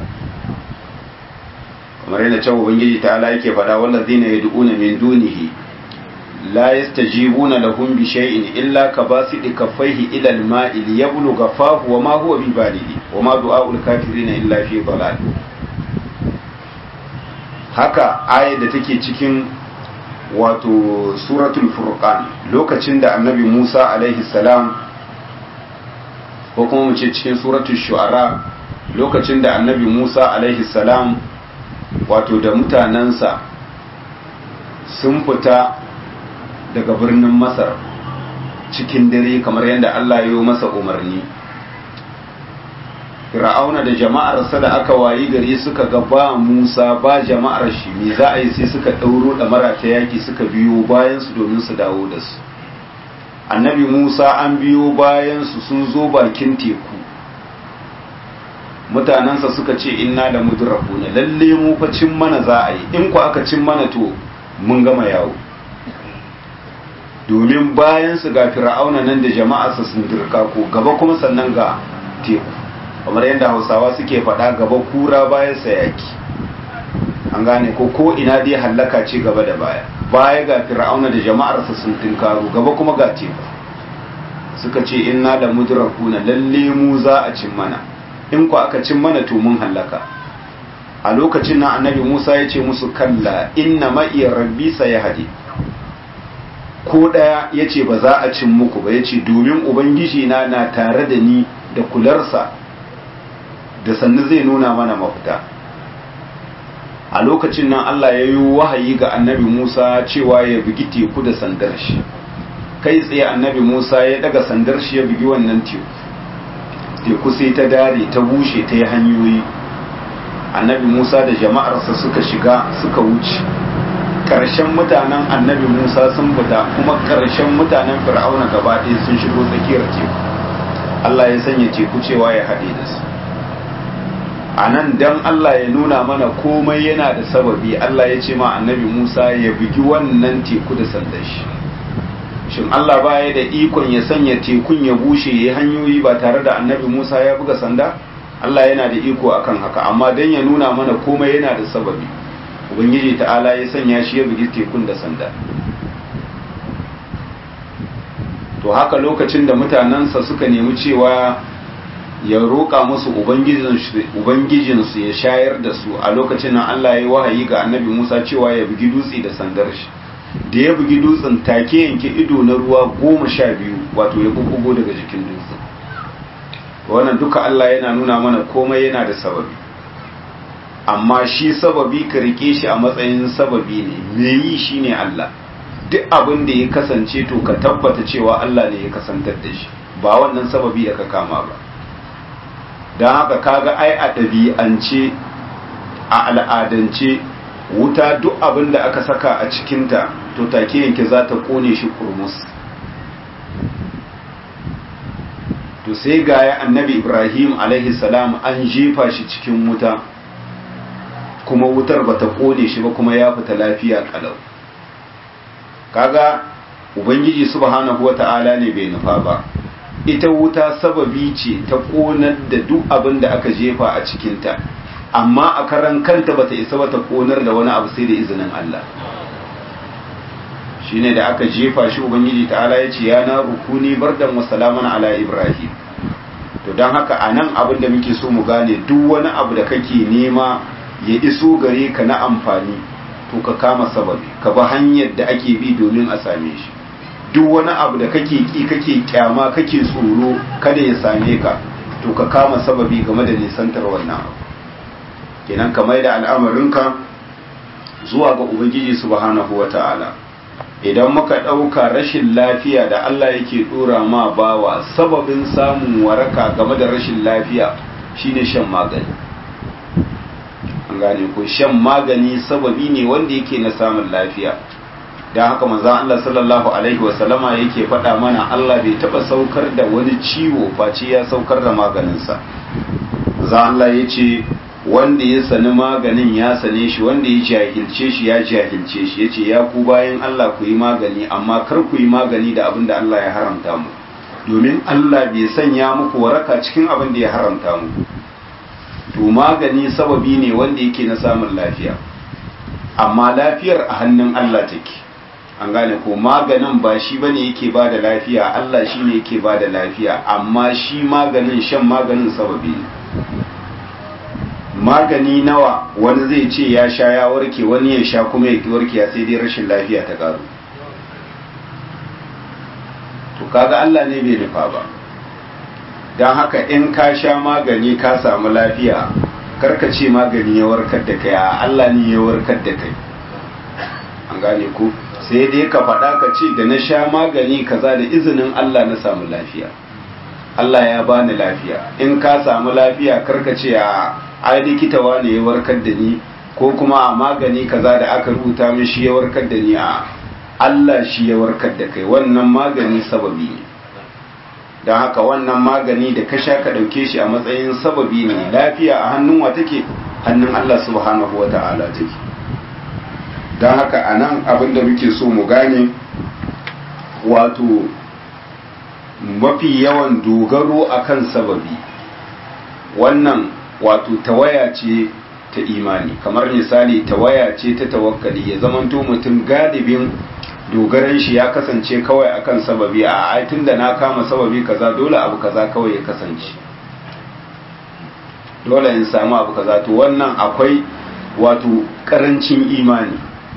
kamar yana cewa ubangiji ta'ala yake faɗa wallazina yad'una min dunihi la yastajibuna lahum bi shay'in illa kabasidi kaffaihi ila al-ma'i liyablugha fahu wa ma huwa bibalighi wa ma du'a'ul kafirin illa fi dhalal. Haka ayar da take cikin wato suratul furqan lokacin da annabi Musa alaihi salam, ko kuma mu ce cikin suratul shu'ara lokacin da annabi Musa alaihi salam wato da mutanensa sun fita daga birnin Masar cikin dare kamar yadda Allah ya yi masa umarni. Fir'auna da jama'arsa da aka wayi gari suka ga ba Musa ba jama'ar shi, me za a yi sai suka ɗauro ɗamara ta yaƙi suka biyo bayansu domin su dawo da su. Annabi Musa an biyo bayansu sun zo bakin teku, mutanensa suka ce inna da mudrakuna, lalle mu fa cin mana za a yi, in ku aka cin mana to mun gama yawo. Domin bayansu ga Fir'auna nan da jama'arsa sun dirka ko gaba kuma sannan ga teku, kamar yadda Hausawa suke faɗa gaba kura bayan sa yaki. An gane ko ina dai hallaka ce gaba da baya, baya ga Fir'auna da jama'arsa sun tinkaro, gaba kuma ga teku. Suka ce inna da mudrakuna, lalle mu za a cin mana, in ku aka cin mana to mun hallaka. A lokacin nan annabi Musa ya ce musu kalla inna ma'i rabbi sayahdi, ko daya yace ba za a cin muku ba, yace domin ubangiji na tare da ni da kularsa da sannu zai nuna mana mafita. A lokacin nan Allah ya yi wahayi ga annabi Musa cewa ya bugi teku da sandar shi, kai tsaye annabi Musa ya daga sandar shi ya bugi wannan teku sai ta dare ta bushe ta yi hanyoyi annabi Musa da jama'arsa suka shiga suka wuce. Ƙarshen mutanen annabi Musa sun fita kuma ƙarshen mutanen Fir'auna gaba ɗaya sun shigo tsakiyar teku. Allah ya sanya teku cewa ya haɗe da su. A nan dan Allah ya nuna mana komai yana da sababi, Allah ya ce ma annabi Musa ya bugi wannan teku da sandar shi. Shin Allah baya da ikon ya sanya tekun ya bushe ya hanyoyi ba tare da annabi Musa ya buga sanda? Allah yana da iko akan haka, amma dan ya nuna mana komai yana da sababi, Ubangiji ta'ala ya sanya shi ya bugi tekun da sanda. To haka lokacin da mutanensa suka nemi cewa ya roƙa musu ubangijinsu ya shayar da su, a lokacin nan Allah ya yi wahayi ga annabi Musa cewa ya bugi dutse da sandar shi. Da ya bugi dutsen take yanke ido na ruwa 12, wato ya bubbugo daga jikin dutsen. Wannan duka Allah yana nuna mana komai yana da sababi, amma shi sababi ka rike shi a matsayin sababi ne, me yi shi ne Allah. Duk abin da ya kasance to ka tabbata cewa Allah ne ya kasantar da shi, ba wannan sababi da ka kama ba. Don haka kaga ai a ɗabi'ance, a al'adance, wuta duk abin da aka saka a cikinta to take yanke za ta kone shi kurmus. To sai ga ya annabi Ibrahim alaihi salam an jefa shi cikin wuta, kuma wutar bata kone shi ba, kuma ya fita lafiya kalau. Kaga Ubangiji subhanahu wata'ala ne bai nufa ba. Ita wuta sababi ce ta konar da duk abin da aka jefa a cikinta, amma a karan kanta bata isa ba ta konar da wani abu sai da izinin Allah. Shine da aka jefa shi Ubangiji ta'ala ya ce ya na rukuni bardan wa salaman ala Ibrahim. To don haka anan abin da muke so mu gane, duk wani abu da kake nema ya iso gare ka na amfani, to ka kama sababi, ka bi hanyar da ake bi domin a same shi. Duk wani abu da kake ki, kake kyama, kake tsoro kada ya same ka, to ka kama sababi game da nisantar wannan abu. Kenan ka mai da al'amarinka zuwa ga Ubangiji subhanahu wata'ala. Idan muka ɗauka rashin lafiya da Allah yake ɗora ma bawa, sababin samun waraka game da rashin lafiya shine shan magani. An gane ko, shan magani sababi ne wanda yake na samun lafiya. Don haka manzon Allah sallallahu alaihi wasallama yake faɗa mana Allah bai taɓa saukar da wani ciwo face ya saukar da maganinsa. Manzon Allah ya ce wanda ya sani maganin ya sane shi, wanda ya jahilce shi ya jahilce shi. Ya ce ya ku bayan Allah ku yi magani, amma kar ku yi magani da abin da Allah ya haramta mu, domin Allah bai sanya muku waraka cikin abin da ya haramta mu. To magani sababi ne wanda yake na samun lafiya, amma lafiyar a hannun Allah take. An gane ko, maganin ba shi bane yake ba da lafiya, Allah shi ne yake ba da lafiya, amma shi maganin, shan maganin sababi ne. Magani nawa wani zai ce ya sha ya warke, wani ya sha kuma ya ki warke, sai dai rashin lafiya ta karu. To kaga Allah ne bai nufa ba. Don haka in ka sha magani ka samu lafiya, karka ce magani ya warkar da kai, Allah ne ya warkar da kai. An gane ku, sai dai ka faɗa ka ce da na sha magani kaza da izinin Allah na samu lafiya, Allah ya bani lafiya. In ka samu lafiya karka ce ai likita wane ya warkar da ni, ko kuma a magani kaza da aka rubuta min shi ya warkar da ni, a Allah shi ya warkar da kai. Wannan magani sababi ne. Don haka wannan magani da ka sha ka ɗauke shi a matsayin sababi ne. Lafiya a hannun wa take? Hannun Allah subhanahu wa ta'ala take. Don haka a nan abin da muke so mu gane, wato mafi yawan dogaro akan sababi, wannan wato tawaya ce ta imani. Kamar misali tawaya ce ta tawakkali, ya zamanto mutum galibin dogaran shi ya kasance kawai akan sababi, a ai tunda na kama sababi kaza dole abu kaza kawai ya kasance, dole in samu abu kaza. To wannan akwai wato karancin imani.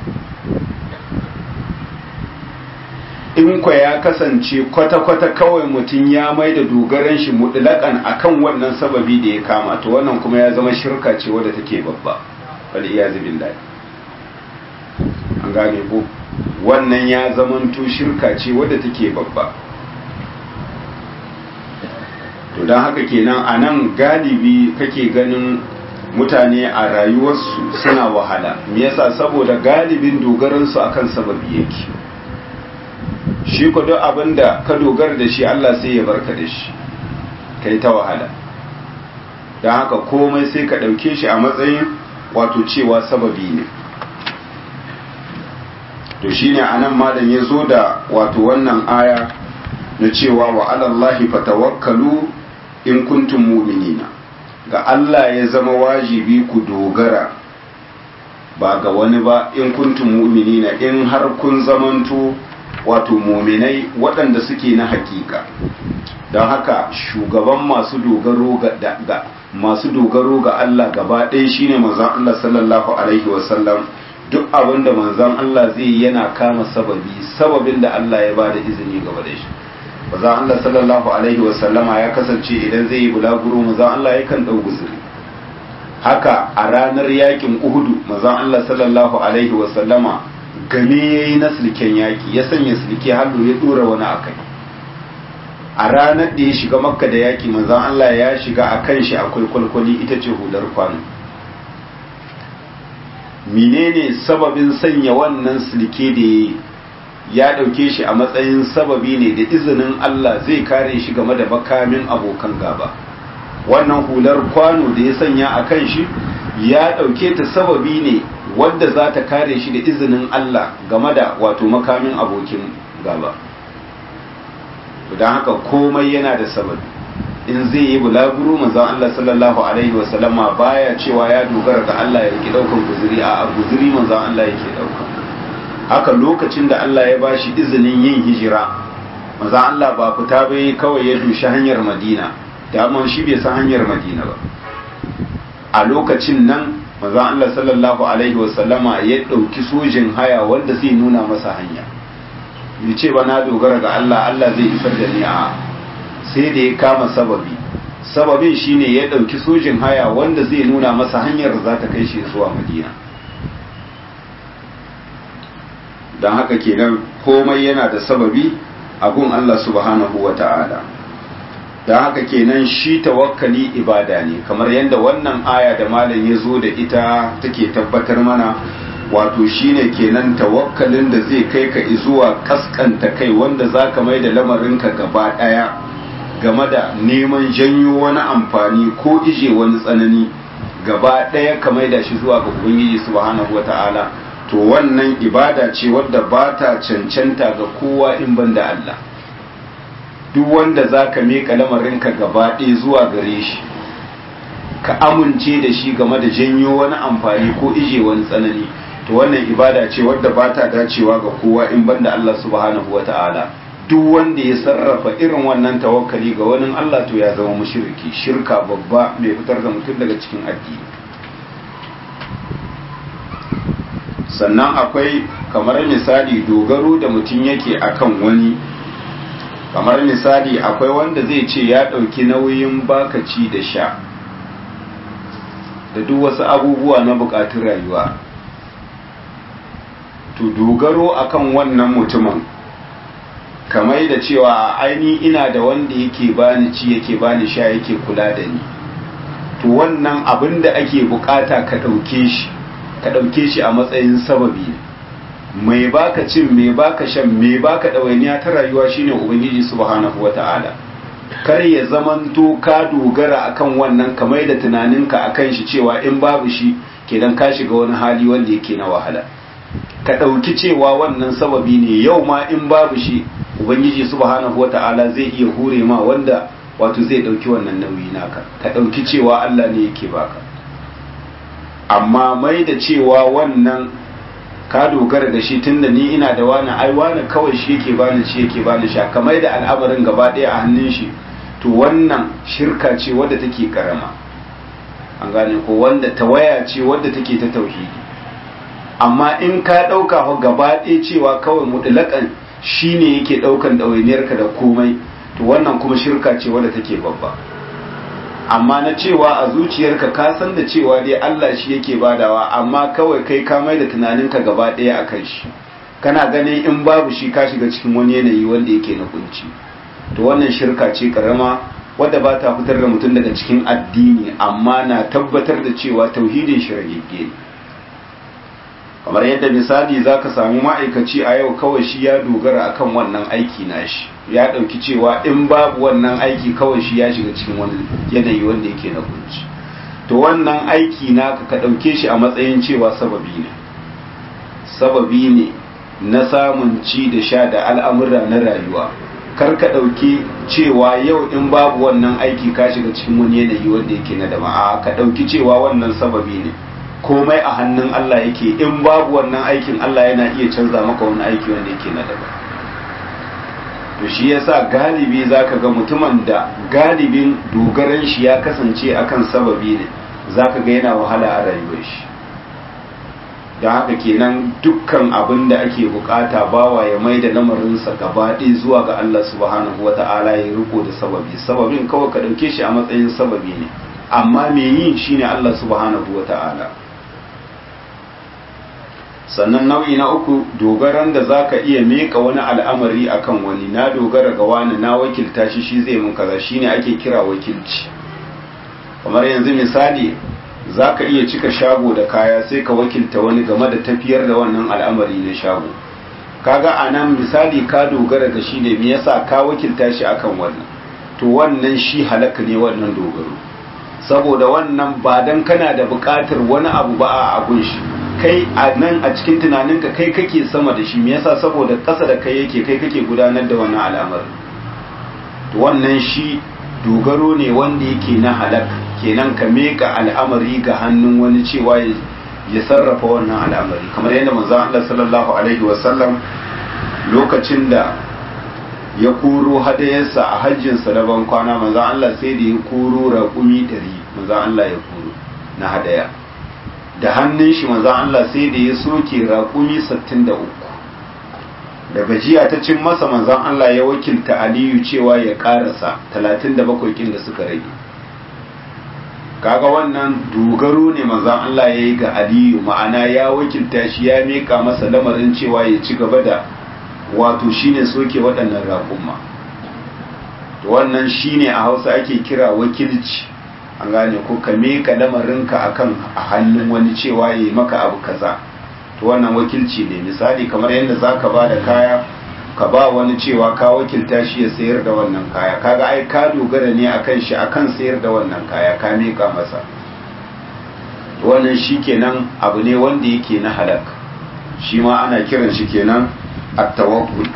In kwa ya kasance kwata-kwata kawai mutum ya mai da dogaran shi mutlaƙan akan wannan sababi da ya kama, to wannan kuma ya zama shirka ce wadda take babba, wal iyazu billahi. An gane ko, wannan ya zamanto shirka ce wadda take babba. To don haka kenan a nan galibi kake ganin mutane a rayuwarsu suna wahala. Me yasa? saboda galibin dogaransu akan sababi yake. Shi ko duk abinda ka dogara da shi Allah sai ya barka da shi, kai ta wahala. don haka komai sai ka ɗauke shi a matsayin wato cewa sababi ne. to shine anan malam ya zo da wato wannan aya na cewa wa alallahi fatawakkalu in kuntum mu'minina, ga Allah ya zama wajibi ku dogara ba ga wani ba, in kuntum mu'minina, in har kun zamanto wato mu'minai waɗanda suke na hakika. don haka shugaban masu dogaro ga Allah gaba ɗaya shine manzon Allah sallallahu alaihi wasallam. duk abin da manzon Allah zai yana kama sababin da Allah ya bada izini gaba da shi. manzon Allah sallallahu alaihi wasallama ya kasance idan zai yi bulaguro manzon Allah yakan dau guzuri. haka a ranar yakin Uhudu manzon Allah sallallahu alaihi wasallama game yayi na silken yaki, ya sanya silke hannu ya dora wani akai. a ranar da ya shiga Makka da yaki manzon Allah ya shiga akan shi akwai kwalkwali, ita ce hular kwano. menene sababin sanya wannan silke da ya dauke shi a matsayin sababi ne da izinin Allah zai kare shi game da makamin abokan gaba. wannan hular kwano da ya sanya a kan shi ya dauke ta sababi ne wadda za ta kare shi da izinin Allah game da wato makamin abokin gaba. don haka komai yana da sababi. in zai yi bulaguro manzon Allah sallallahu alaihi wasallama baya cewa ya dogara ga Allah ya rike daukan guzuri, a guzuri manzon Allah yake dauka. haka lokacin da Allah ya bashi izinin yin hijira manzon Allah ba fita bai kawai ya dushi hanyar Madina, da amma shi bai san hanyar Madina ba. a lokacin nan manzon Allah sallallahu alaihi wasallama ya dauki sojin haya wanda zai nuna masa hanya. ya ce ba na dogara ga Allah, Allah zai isar da ni, a sai da ya kama sababin shine ya dauki sojin haya wanda zai nuna masa hanyar za ta kai shi zuwa Madina. don haka kenan komai yana da sababi a gun Allah subhanahu wata'ala. don haka kenan shi tawakkali ibada ne, kamar yadda wannan aya da malam ya zo da ita take tabbatar mana. wato shine kenan tawakkalin da zai kai ka zuwa kaskanta kai, wanda zaka mai da lamarinka gaba daya game da neman janyo wani amfani ko ije wani tsanani, gaba daya ka mai da shi zuwa ga Ubangiji subhanahu wataala. to wannan ibada ce wadda ba ta cancanta ga kowa in banda Allah. duk wanda zaka meka lamarinka gaba daya zuwa gare shi, ka amince da shi game da janyo wani amfani ko ije wani tsanani, to wannan ibada ce wadda ba ta dacewa ga kowa in banda Allah subhanahu wata'ala. duk wanda ya sarrafa irin wannan tawakkali ga wani Allah to ya zama mushriki, shirka babba mai fitar da mutum daga cikin addini. sannan akwai kamar misali dogaro da mutum yake akan wani. kamar misali akwai wanda zai ce ya ɗauki nauyin baka ci da sha da duk wasu abubuwa na bukatun rayuwa. to dogaro akan wannan mutumin kamar da cewa aini ina da wanda yake bani ci yake bani sha yake kula da ni, to wannan abin da ake bukata ka ɗauke shi a matsayin sababi. mai baka cin, mai baka shan, mai baka ɗawainiya ta rayuwa shine Ubangiji subhanahu wata'ala. kar ya zamanto ka dogara akan wannan kamar da tunaninka akan shi cewa in babu shi kenan ka shiga wani hali wanda yake na wahala. ka ɗauki cewa wannan sababi ne, yau ma in babu shi Ubangiji subhanahu wata'ala zai iya hure ma wanda wato zai ɗauki wannan nauyi naka. ka ɗauki cewa Allah ne yake baka. amma mai da cewa wannan ka dogara da shi tunda ni ina da wani, ai wani kawai shi yake bani ci yake bani sha, kamar da al'amarin gaba ɗaya a hannun shi, to wannan shirka ce wadda take karama. an gane ko, wanda tawaya ce wadda take ta tauhidi. amma in ka ɗauka fa gaba ɗaya cewa kawai mutlaƙan shi ne yake ɗaukan ɗawainiyarka da komai, to wannan kuma shirka ce wadda take babba. amma na cewa a zuciyarka ka san da cewa dai Allah shi yake badawa, amma kawai kai ka mai da tunaninka gaba ɗaya akan shi, kana ganin in babu shi ka shiga cikin wani yanayi wanda yake na kunci, to wannan shirka ce karama wadda ba ta fitar da mutum daga cikin addini amma na tabbatar da cewa tauhidin shi ragegge ne. Kamar yadda misali za ka samu ma'aikaci a yau kawai shi ya dogara akan wannan aiki nashi, ya ɗauki cewa in babu wannan aiki kawai shi ya shiga cikin wani yanayi wanda yake na kunci. To wannan aiki naka ka ɗauke shi a matsayin cewa sababi ne na samun ci da sha da al'amura na rayuwa. Kar ka ɗauki cewa yau in babu wannan aiki ka shiga cikin wani yanayi wanda yake na dama, ka ɗauki cewa wannan sababi ne, komai a hannun Allah yake, in babu wannan aikin Allah yana iya canza maka wani aiki wanda yake na daba. To shi yasa galibi zaka ga mutumin da galibin dogaran shi ya kasance akan sababi ne, zaka ga yana wahala a rayuwar shi. Da haka kenan dukkan abin da ake bukata bawa ya mai da lamarinsa gaba ɗaya zuwa ga Allah subhanahu wata'ala ya riko da sababi. Sababin kawai ka ɗauke shi a matsayin sababi ne, amma me yin shine Allah subhanahu wata'ala. Sannan nau'i na uku, dogaran da zaka iya meka wani al'amari akan wani, na dogara ga wani na wakilta shi zai mun kaza, shine ake kira wakilci. Kamar yanzu misali zaka iya cika shago da kaya sai ka wakilta wani game da tafiyar da wannan al'amari na shago. Kaga anan misali ka dogara ga shi ne, me yasa ka wakilta shi akan wannan? To wannan shi halaka ne wannan dogaro. Saboda wannan ba dan kana da buƙatar wani abu ba a abun shi. Kai a nan a cikin tunaninka kai kake sama da shi, me yasa? Saboda ƙasa da kai yake, kai kake gudanar da wannan al'amari. To wannan shi dogaro ne wanda yake na halak, kenan ka meka al'amari ga hannun wani cewa ya sarrafa wannan al'amari. Kamar yadda manzon Allah sallallahu alaihi wasallam lokacin da ya koro hadayarsa a hajjinsa na ban kwana, manzon Allah sai da ya koro raƙumi 100, manzon Allah ya koro na hadaya. Da hannun shi manzon Allah sai da ya soke raƙumi 63. Da gajiya ta cin masa, manzon Allah ya wakilta Aliyu cewa ya karasa 37 kin da suka rage. Kaga wannan dogaro ne manzon Allah ya yi ga Aliyu, ma'ana ya wakilta shi, ya mika masa lamarin cewa ya ci gaba da wato shine soke waɗannan raƙumma. To wannan shine a Hausa ake kira wakilci. An gane ko, ka mika lamarinka akan a hannun wani cewa ya yi maka abu kaza. To wannan wakilci ne. Misali kamar yadda zaka ba da kaya, ka ba wani cewa ka wakilta shi ya sayar da wannan kaya, kaga ai ka dogara ne akan shi akan sayar da wannan kaya, ka mika masa. To wannan shi kenan abu ne wanda yake na halak, shi ma ana kiran shi kenan at-tawakkul.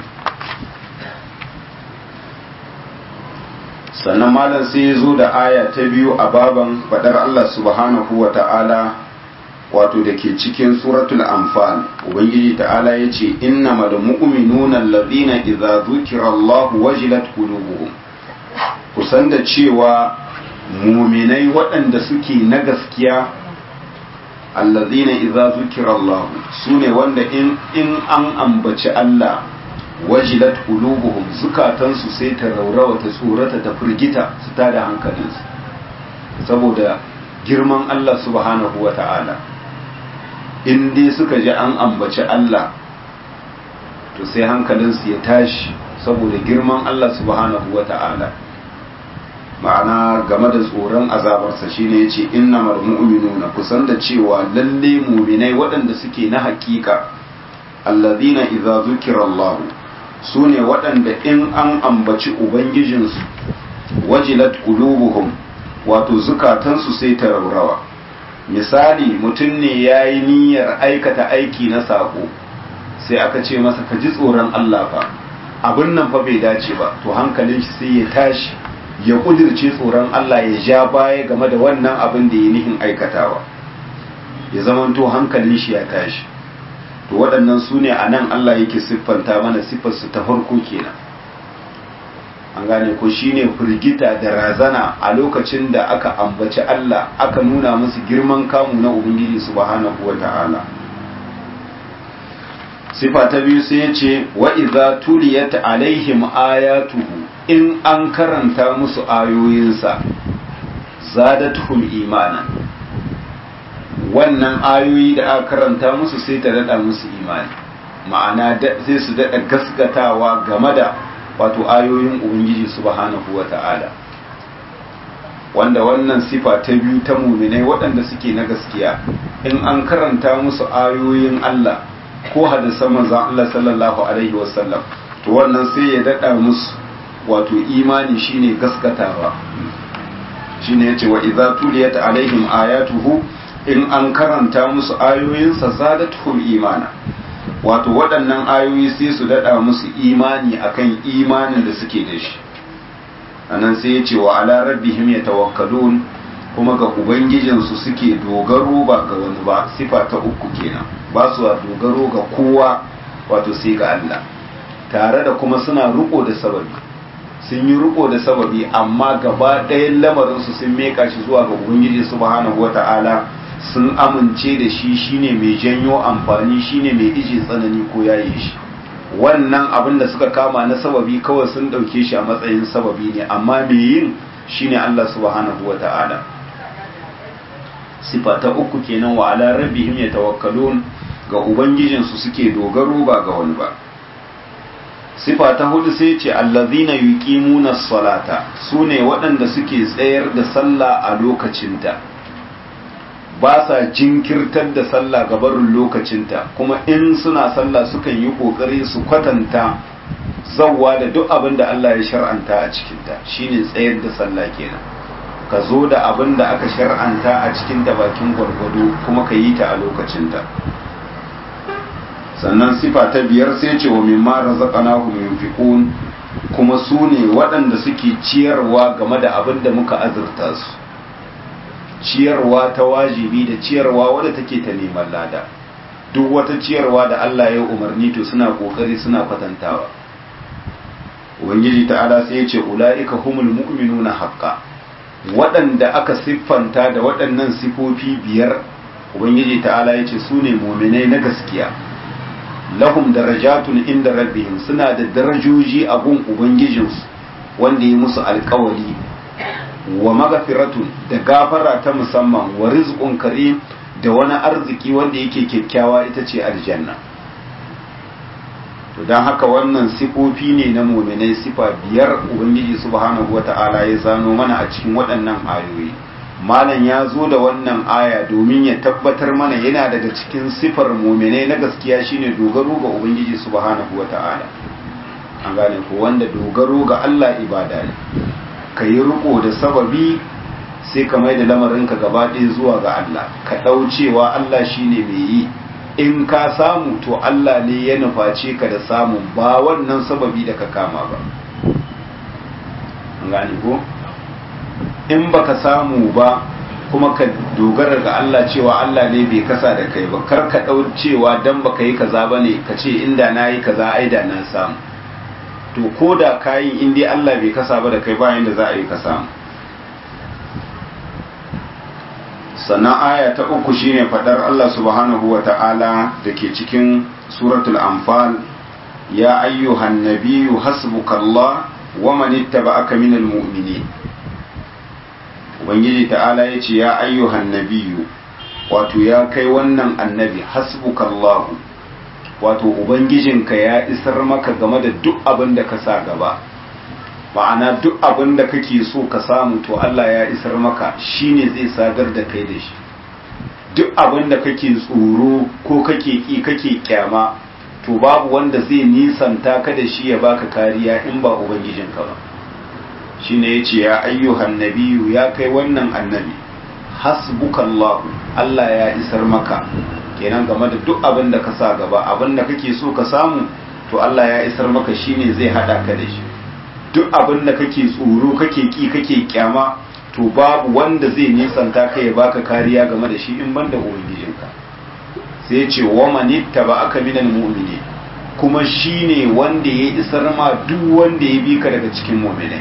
Sannan malam sai ya zo da aya ta biyu a baban fadar Allah subhanahu wa ta'ala, wato da ke cikin suratul anfal. Ubangiji ta'ala ya ce, innamal mu'minuna allazina idza dhukira Allahu wajilat qulubuhum. Kusan da cewa muminai waɗanda suke na gaskiya, allazina idza dhukira Allahu, sune wanda in an ambaci Allah, wajilat qulubuhum, zukatansu sai ta raurawa, ta tsorata, ta firgita, su tada hankalinsu saboda girman Allah subhanahu wa ta'ala. In dai suka ji an ambaci Allah, to sai hankalinsu ya tashi saboda girman Allah subhanahu wa ta'ala, ma'ana game da tsoron azabarsa. Shine yace innamal mu'minuna, kusan da cewa lalle mu'minai waɗanda suke na hakika, allazina idza zukira Allah, su ne waɗanda in an ambaci ubangijinsu, wajilat qulubuhum, wato zukatansu sai ta raurawa. Misali mutum ne ya yi niyyar aikata aiki na sako, sai aka ce masa ka ji tsoron Allah fa, abin nan fa bai dace ba, to hankalin shi sai ya tashi, ya kudirce tsoron Allah, ya ja baya game da wannan abin da ya nihin aikatawa, ya zamanto hankalin shi ya tashi. To waɗannan su ne a nan Allah yake siffanta mana siffarsu ta farko kenan. An gane ko, shine firgita da razana a lokacin da aka ambaci Allah, aka nuna musu girman kamu na Ubangiji subhanahu wa ta'ala. Sifa ta biyu sai ya ce, wa idza tuliyat alaihim ayatuhu, in an karanta musu ayoyinsa, zadatuhum imanan, wannan ayoyi da aka karanta musu sai ta daɗa musu imani, ma'ana sai su daɗa gaskatawa game da wato ayoyin Ubangiji subhanahu wa ta'ala. wanda wannan sifa ta biyu ta muminai waɗanda suke na gaskiya in an karanta musu ayoyin Allah ko hadisan manzon Allah sallallahu alaihi wasallam to wannan sai ya dada musu wato imani shine gaskatawa shine yace wa idza tuliyat alaihim ayatuhu in an karanta musu ayoyinsa zadatuhum imana wato waɗannan ayoyi sai su dada musu imani akan imanin da suke da shi anan sai yace wa ala rabbihim yatawakkalun kuma ga ubangijinsu suke dogaro ba ga wani ba sifa ta uku kenan ba su dogaro ga kowa wato sai ga Allah tare da kuma suna riko da sababi sun yi riko da sababi amma gaba ɗayan lamarinsu sun meka shi zuwa ga ubangiji subhanahu wata'ala sun amince da shi shine mai janyo amfani shine mai ije tsanani ko yaye shi wannan abin da suka kama na sababi kawai sun ɗauke shi a matsayin sababi ne amma mai yin shine Allah subhanahu wata'ala sifa ta uku kenan wa ala rabbihim yatawakkalun ga ubangijinsu suke dogaro ba ga wani ba sifa ta hudu sai ce allazina yuqimuna as-salata sune waɗanda suke tsayar da sallah a lokacinta ba sa jinkirtar da sallah ga barin lokacinta kuma in suna sallah sukan yi kokari su kwatanta zawwa da duk abin da Allah ya shar'anta a cikinta shine tsayar da sallah kenan ka zo da abin da aka shar'anta a cikin da bakin gwargwado kuma ka yi ta a lokacinta sannan sifa ta biyar sai ce wa mimma razaqnahum yunfiqun kuma su ne waɗanda suke ciyarwa game da abin da muka azurta su ciyarwa ta wajibi da ciyarwa wadda take ta neman lada duk wata ciyarwa da Allah ya umarni to suna kokari suna kwatantawa ubangiji ta'ala sai ya ce ulaika humul mu'minuna haqqan waɗanda aka siffanta da waɗannan sifofi biyar ubangiji ta'ala ya ce su ne mu'minai na gaskiya lahum darajatun inda rabbihim suna da darajoji a gun ubangijinsu wanda ya musu alkawali wa magafiratun da gafara ta musamman wa rizqun karim da wani arziki wanda yake kyakkyawa ita ce aljanna to dan haka wannan sifofi ne na mu'minai sifa biyar ubangiji subhanahu wata'ala ya zano mana a cikin waɗannan ayoyi malam ya zo da wannan aya domin ya tabbatar mana yana daga cikin sifar mu'minai na gaskiya shine dogaro ga ubangiji subhanahu wata'ala an gane ko wanda dogaro ga Allah ibada ne ka yi riko da sababi sai ka mai da lamarinka gaba ɗaya zuwa ga Allah ka ɗau cewa Allah shine mai yi in ka samu to Allah ne ya nuface ka da samun ba wannan sababi da ka kama ba an gane ko in baka samu ba kuma ka dogara ga Allah cewa Allah ne bai kasa da kai ba kar ka ɗau cewa dan baka yi kaza bane ka ce inda na yi kaza ai da na samu to ko da kayin in dai Allah bai kasa ba da kai bayan da za a yi ka samu sannan aya ta uku shine fadar Allah subhanahu wa ta'ala da ke cikin suratul anfal ya ayyuhan nabiyyu hasbukallah wa man ittaba'aka minal mu'minin ubangiji ta'ala yace ya ayyuhan nabiyyu wato ya kai wannan annabi hasbukallahu wato ubangijinka ya isar maka game da duk abin da ka sa gaba ma'ana duk abin da kake so ka samu to Allah ya isar maka shine zai sadar da kai da shi duk abin da kake tsoro ko kake ki kake kyama to babu wanda zai nisanta ka da shi ya baka kariya in ba ubangijinka ba shine yace ya ayyuhan nabiyyu ya kai wannan annabi hasbukallahu Allah ya isar maka kenan game da duk abin da ka sa gaba abin da kake so ka samu to Allah ya isar maka shine zai hada ka da shi duk abin da kake tsoro kake ki kake kyama to babu wanda zai nisanta ka ya baka kariya game da shi in banda ubangijinka sai ce wa man ittaba'aka minal mu'minin kuma shine wanda ya isar ma duk wanda ya bi ka daga cikin mu'minai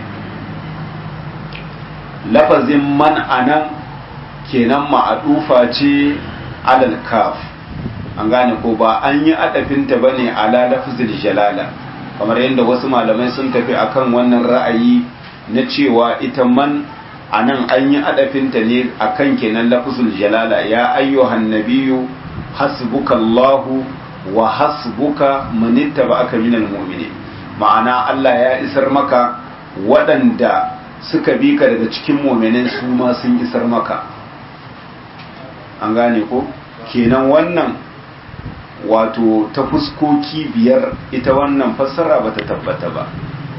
lafazin man anan kenan ma'adufa ce alal kaf an gane ko ba an yi adafinta bane ala lafzil jalala kamar yadda wasu malamai sun tafi akan wannan ra'ayi na cewa ita man anan an yi adafinta ne akan kenan lafzul jalala ya ayyuhan nabiyyu hasbukallahu wa hasbuka man ittaba'aka minal mu'minin ma'ana Allah ya isar maka waɗanda suka bi ka daga cikin mu'minai su ma sun isar maka. An gane ko kenan wannan wato ta fuskoki biyar ita wannan fassara bata tabbata ba.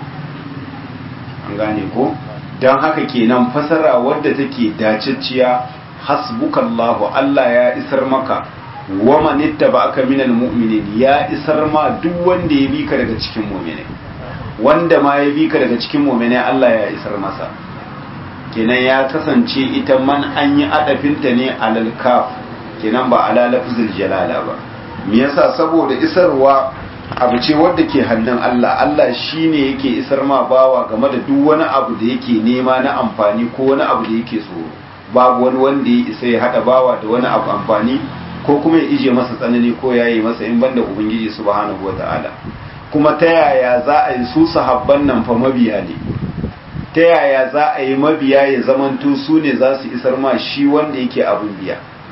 An gane ko don haka kenan fassara wadda take dacicciya hasbukallahu Allah ya isar maka wa man ittaba'aka minal mu'minin ya isar ma duk wanda ya bi ka daga cikin mu'minai, wanda ma ya bi ka daga cikin mu'minai Allah ya isar masa. Kenan ya kasance ita man an yi adafinta ne alal kaf kenan ba ala lafzul jalala ba. Me yasa? Saboda isarwa abu ce wadda ke hannun Allah. Allah shine yake isar ma bawa game da duk wani abu da yake nema na amfani ko wani abu da yake tsoro. Babu wani wanda ya isa ya hada bawa da wani abu amfani ko kuma ya ije masa tsanani ko ya yi masa in banda ubangiji subhanahu wata'ala. Kuma ta yaya za a yi su sahabban nan fa mabiya ne, ta yaya za a yi mabiya ya zamanto su ne za su isar ma shi wanda yake abin biya,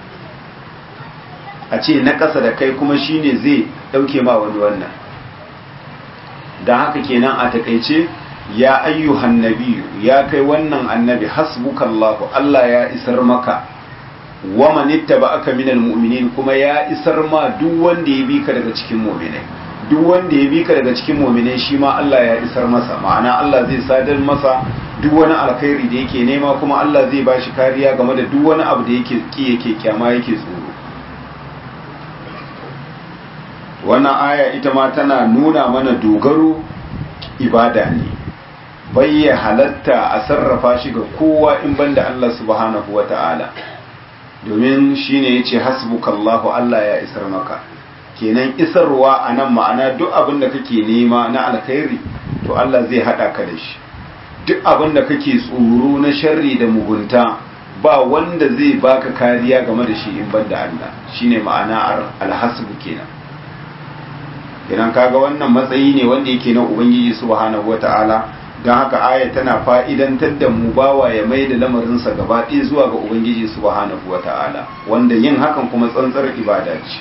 a ce na ƙasa da kai kuma shi ne zai ɗauke ma wani wannan. don haka kenan a takaice ya ayyuhan nabiyu ya kai wannan annabi hasbukallahu Allah ya isar maka wa man ittaba'aka minal mu'minin kuma ya isar ma duk wanda ya bi ka daga cikin mu'minai. Duk wanda ya bi ka daga cikin mu'minai shi ma Allah ya isar masa, ma'ana Allah zai sadar masa duk wani alkhairi da yake nema kuma Allah zai bashi kariya game da duk wani abu da yake ki yake kyama yake tsoro. Wannan aya ita ma tana nuna mana dogaro ibada ne, bai ya halatta a sarrafa shi ga kowa in banda Allah subhanahu wata'ala, domin shine yace hasbukallahu Allah ya isar maka. Kenan isarwa a nan ma'ana duk abin da kake nema na alkhairi to Allah zai hada ka da shi, duk abin da kake tsoro na sharri da mugunta ba wanda zai baka kariya game da shi in banda Allah. Shine ma'ana alhasbu kenan. Idan kaga wannan matsayi ne wanda yake na ubangiji subhanahu wata'ala, don haka aya tana fa'idantar da mu bawa ya mai da lamarinsa gaba ɗaya zuwa ga ubangiji subhanahu wata'ala, wanda yin hakan kuma tsantsar ibada ce.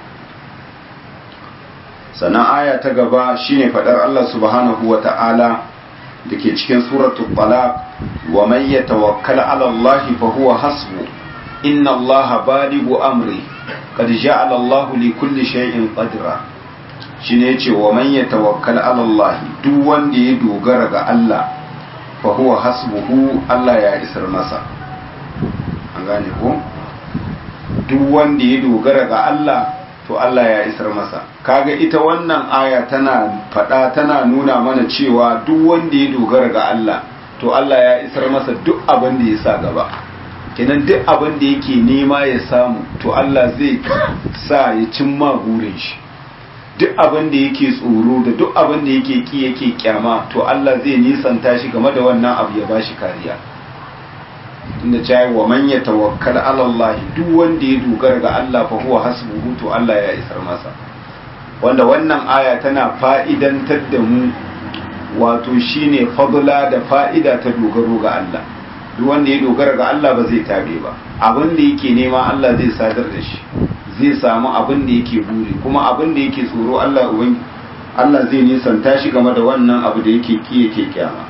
Sannan aya ta gaba shine faɗar Allah subhanahu wata'ala da ke cikin suratul talaq, wa man yatawakkal 'ala Allah fa huwa hasbu inna Allah balighu amri qad ja'ala Allah li kulli shay'in qadra. Shine yace wa man yatawakkal 'ala Allah, duk wanda ya dogara ga Allah fa huwa hasbuhu Allah ya isar masa. An gane ko? Duk wanda ya dogara ga Allah to Allah ya isar masa. Kaga ita wannan aya tana nuna mana cewa duk wanda ya dogara ga Allah to Allah ya isar masa duk abin da ya sa gaba. Kenan duk abin da yake nema ya samu to Allah zai sa ya cimma burin shi. Duk abin da yake tsoro da duk abin da yake ki yake kyama to Allah zai nisanta shi game da wannan abu ya bashi kariya. Inda cewa wa man yatawakkal 'ala Allah, duk wanda ya dogara ga Allah fa huwa hasbuhu to Allah ya isar masa. Wanda wannan aya tana fa'idantar da mu wato shine fadla da fa'ida ta dogaro ga Allah. Duk wanda ya dogara ga Allah ba zai tabe ba, abin da yake nema Allah zai sadar da shi, zai samu abin da yake buri, kuma abin da yake tsoro Allah zai nisanta shi game da wannan abu da yake ki yake kyama.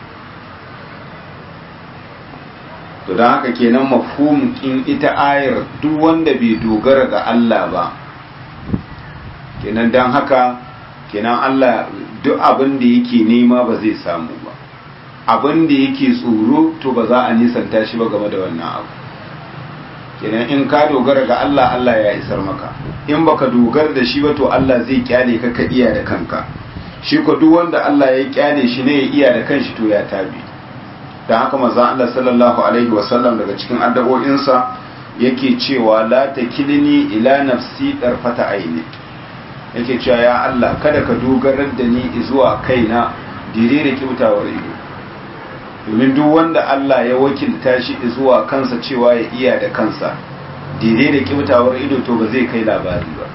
To don haka kenan mafhum in ita ayar duk wanda bai dogara ga Allah ba, kenan don haka kenan Allah duk abin da yake nema ba zai samu ba, abin da yake tsoro to ba za a nisanta shi ba game da wannan abu. Kenan in ka dogara ga Allah, Allah ya isar maka. In baka dogara da shi ba to Allah zai kyale ka iya da kanka. Shi ko duk wanda Allah ya kyale shi ne ya iya da kanshi to ya tabi. Dan haka manzon Allah sallallahu alaihi wasallam daga cikin addu'o'insa yake cewa la takilni ila nafsi darfata aini. Yake cewa ya Allah kada ka dogarar da ni zuwa kaina dire da kyautawar ido. Domin duk wanda Allah ya wakilta shi zuwa kansa cewa ya iya da kansa daidai da kyautawar ido to ba zai kai labari ba.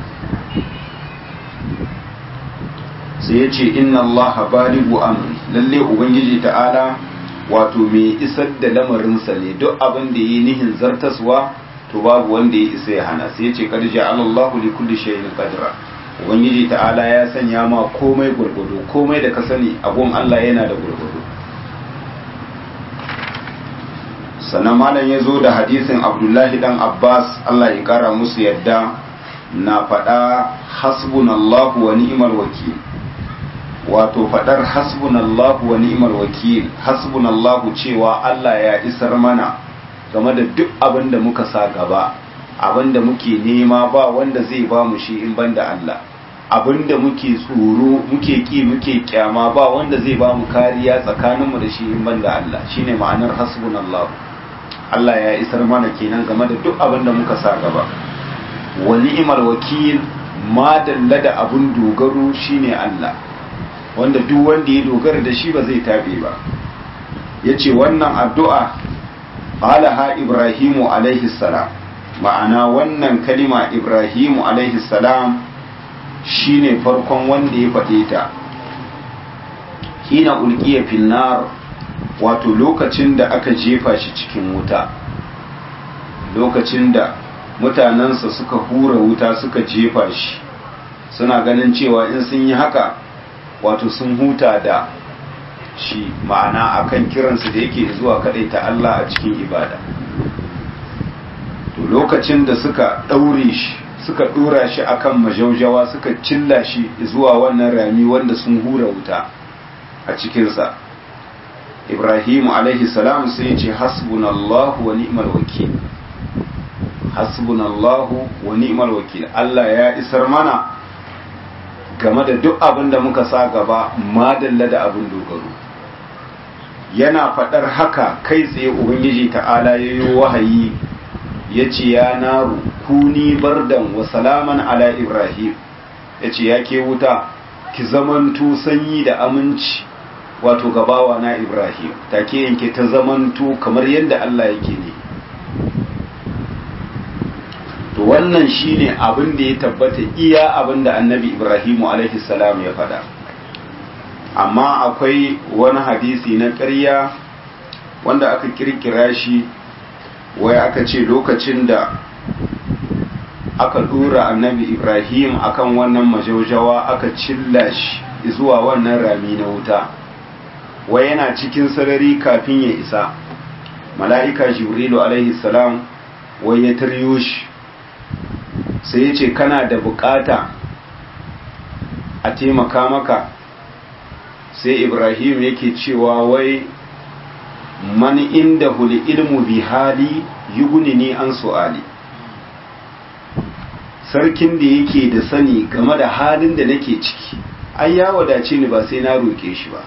Sai ya ce inna Allah balighu amri, lalle ubangiji ta'ala wato mai isar da lamarinsa ne, duk abin da yi nihin zartaswa to babu wanda ya isa ya hana. Sai ya ce kad ja'ala Allahu li kulli shay'in qadra, ubangiji ta'ala ya sanya ma komai gurgudu, komai da ka sani abun Allah yana da gurgudu. sannan malam ya zo da hadisin Abdullahi dan Abbas Allah ya kara musu yadda na faɗa hasbunallahu wa ni'mal wakil, wato faɗar hasbunallahu wa ni'mal wakil, hasbunallahu cewa Allah ya isar mana game da duk abin da muka sa gaba, abin da muke nema ba wanda zai ba mu shi in banda Allah, abin da muke tsoro muke ki muke kyama ba wanda zai ba mu kariya tsakaninmu da shi in banda Allah, shine ma'anar hasbunallahu. Allah ya isar mana kenan game da duk abin da muka sa gaba. Wa ni'mal wakil, ma dalla da abun dogaro shine Allah, wanda duk wanda ya dogara da shi ba zai tabe ba. Yace wannan addu'a qalaha Ibrahimu alaihi salam, ma'ana wannan kalima Ibrahimu alaihi salam shine farkon wanda ya faɗe ta. Hina ulqiya fil nar, wato lokacin da aka jefa shi cikin wuta, lokacin da mutanensa suka hura wuta suka jefa shi, suna ganin cewa in sun yi haka wato sun huta da shi, ma'ana akan kiransu da yake zuwa ta Allah a cikin ibada. To lokacin da suka ɗaure shi suka ɗora shi akan majaujawa suka cilla shi zuwa wannan rami wanda sun hura wuta a cikinsa, Ibrahimu alaihi salam sai ce hasbunallahu wa ni'mal wakil, hasbunallahu wa ni'mal wakil, Allah ya isar mana game da duk abin da muka sa gaba, madalla da abin dogaro. Yana faɗar haka kai tsaye Ubangiji ta'ala ya yi wahayi ya ce ya naru kuni bardan wa salaman ala Ibrahim, ya ce ya ke wuta ki zamanto sanyi da aminci wato gabawa na Ibrahim, take yanke ta zamanto kamar yadda Allah yake ne. To wannan shine abin da ya tabbata iya abin da annabi Ibrahimu alaihi salam ya faɗa. Amma akwai wani hadisi na ƙarya wanda aka kirkira shi, wai aka ce lokacin da aka ɗora annabi Ibrahim akan wannan majaujawa aka cilla shi zuwa wannan rami na wuta, wai yana cikin sarari kafin ya isa, mala'ika Jibrilu alaihi salam wai ya taryo shi sai ya ce kana da bukata a taimaka maka, sai Ibrahim yake cewa wai man inda huli ilmu bi hali yugunini an su'ali, sarkin da yake da sani game da halin da nake ciki ai ya wadace ni ba sai na roke shi ba.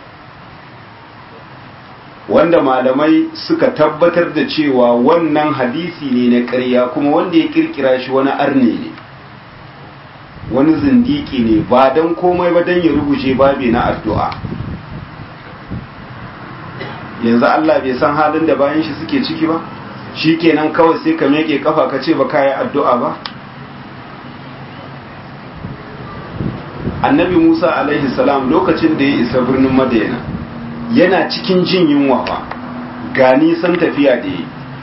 Wanda malamai suka tabbatar da cewa wannan hadisi ne na ƙarya, kuma wanda ya kirkira shi wani arne ne, wani zindiki ne, ba don komai ba don ya rubuce babe na addu'a. Yanzu Allah bai san halin da bayan shi suke ciki ba, shi kenan kawai sai ka meke kafa ka ce ba ka yi addu'a ba. Annabi Musa alaihi salam lokacin da ya isa birnin Madina yana cikin jin yunwa fa, ga nisan tafiya da yi,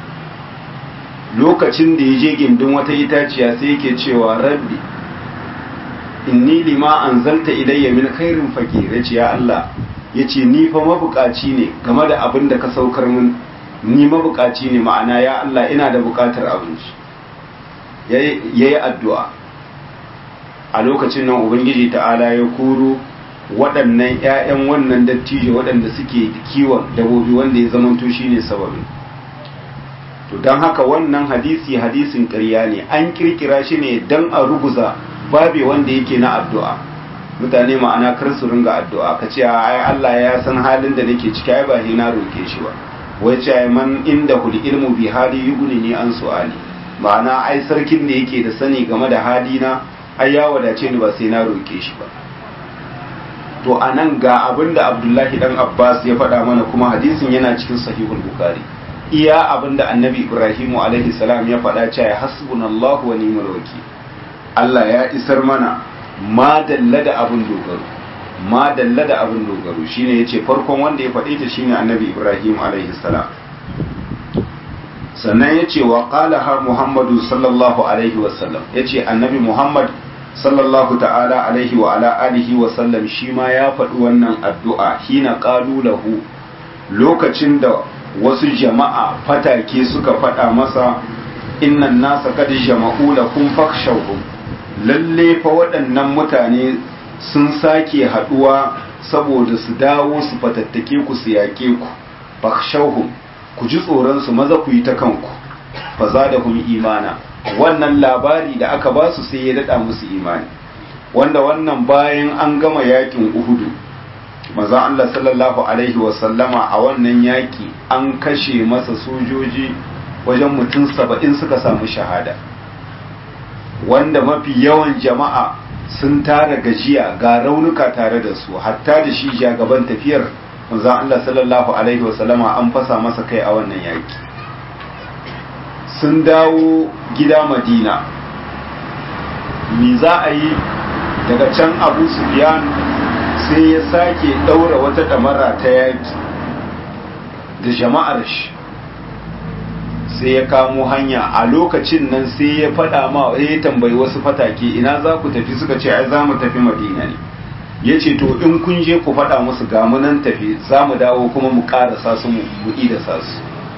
lokacin da ya je gindin wata itaciya sai yake cewa rabbi inni lima anzalta ilayya min khairin faqir, yace ya Allah, yace ni fa mabukaci ne game da abin da ka saukar min, ni mabukaci ne, ma'ana ya Allah ina da bukatar abinci. Yayi addu'a. A lokacin nan Ubangiji ta'ala ya koro waɗannan ‘ya'yan wannan dattijo waɗanda suke kiwon dabobi wanda ya zamanto shi ne sababin. To don haka wannan hadisin ƙarya ne, an kirkira shi ne don a ruguza babe wanda yake na addu'a. Mutane ma'ana kar su ringa addu'a, ka ce ai Allah ya san halin da nake ciki, ai ba na roke shi ba. Wai ce ai man inda hul ilmu bi hali yuguni ne an su'ali, ma'ana ai sarkin da yake da sani game da halina ai ya wadace ni ba sai na roke shi ba. To anan ga abin da Abdullahi dan Abbas ya faɗa mana, kuma hadisin yana cikin sahihul Bukhari, iya abin da annabi Ibrahimu alaihi salam ya faɗa cewa hasbunallahu wa ni'mal wakil, Allah ya isar mana, ma dalla da abin dogaro, ma dalla da abin dogaro, shine yace farkon wanda ya faɗe ta shine annabi Ibrahim alaihi salam. Sannan yace wa qalaha Muhammadu sallallahu alaihi wasallam, yace annabi Muhammad sallallahu ta'ala alaihi wa ala alihi wa sallam shi ma ya faɗi wannan addu'a hina qalu lahu, lokacin da wasu jama'a fatake suka faɗa masa innan nasa qad jama'u lakum fakhshawhum, lalle fa waɗannan mutane sun sake haɗuwa saboda su dawo su fatattake ku su yaƙe ku, fakhshawhum, ku ji tsoron su maza ku yi ta kanku, fa zadahum imana, wannan labari da aka ba su sai ya daɗa musu imani. Wanda wannan bayan an gama yaƙin Uhudu, manzon Allah sallallahu alaihi wasallama a wannan yaƙi an kashe masa sojoji wajen mutum 70 suka samu shahada, wanda mafi yawan jama'a sun tara gajiya ga raunuka tare da su, hatta da shi jagaban tafiyar manzon Allah sallallahu alaihi wasallama an fasa masa kai a wannan yaƙi. Sun dawo gida Madina, me za a yi? Daga can Abu Sufyan sai ya sake ɗaura wata ɗamara ta yaƙi da jama'ar shi, sai ya kamo hanya. A lokacin nan sai ya faɗa ma, ya tambayi wasu fatake, ina za ku tafi? Suka ce ai za mu tafi Madina ne. Ya ce to in kun je ku faɗa musu ga mu nan tafi, za mu dawo kuma mu ƙarasa su, mu da su.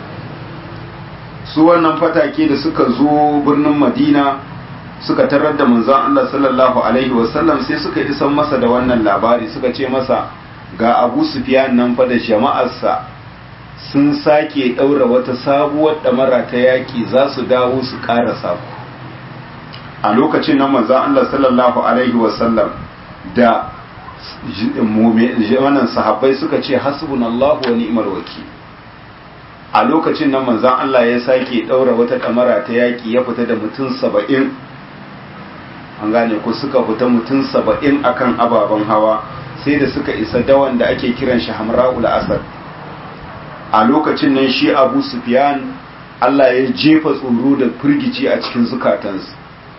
Su wannan fatake da suka zo birnin Madina suka tarar da manzon Allah sallallahu alaihi wasallam, sai suka isan masa da wannan labari, suka ce masa ga Abu Sufyan nan fa da jama'arsa sun sake daura wata sabuwar damara ta yaki, za su dawo su karasa ku. A lokacin nan manzon Allah sallallahu alaihi wasallam da wannan sahabbai suka ce hasbunallahu wa ni'mal wakil. A lokacin nan manzon Allah ya sake daura wata damara ta yaki, ya fita da mutum 70, an gane ku, suka fita mutum 70 akan ababen hawa, sai da suka isa dawan da ake kiran shi Hamra'ul Asad. A lokacin nan shi Abu Sufyan Allah ya jefa tsoro da firgici a cikin zukatansu.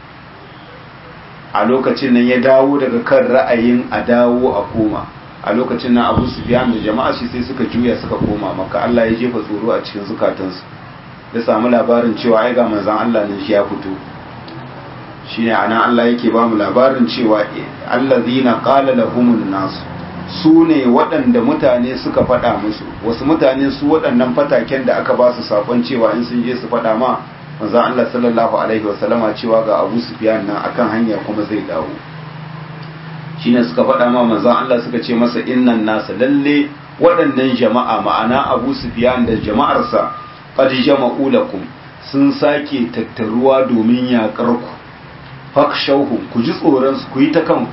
A lokacin nan ya dawo daga kan ra'ayin a dawo a koma. A lokacin nan Abu Sufyan da jama'a shi sai suka juya suka koma Makka. Allah ya jefa tsoro a cikin zukatansu, ya samu labarin cewa ai ga manzon Allah nan shi ya fito. Shine ana Allah yake ba mu labarin cewa allazina qala lahumun nas, su ne waɗanda mutane suka faɗa musu. Wasu mutane su waɗannan fataken da aka ba su sakon cewa in sun je su faɗa ma manzon Allah sallallahu alaihi wasallama cewa ga Abu Sufyan nan akan hanya kuma zai dawo. Shine suka faɗa ma manzon Allah, suka ce masa innan nasa, lalle waɗannan jama'a, ma'ana Abu Sufyan da jama'arsa, qad jama'u lakum, sun sake tattaruwa domin yaƙar ku, fakshauhum, ku ji tsoron su, ku yi ta kanku.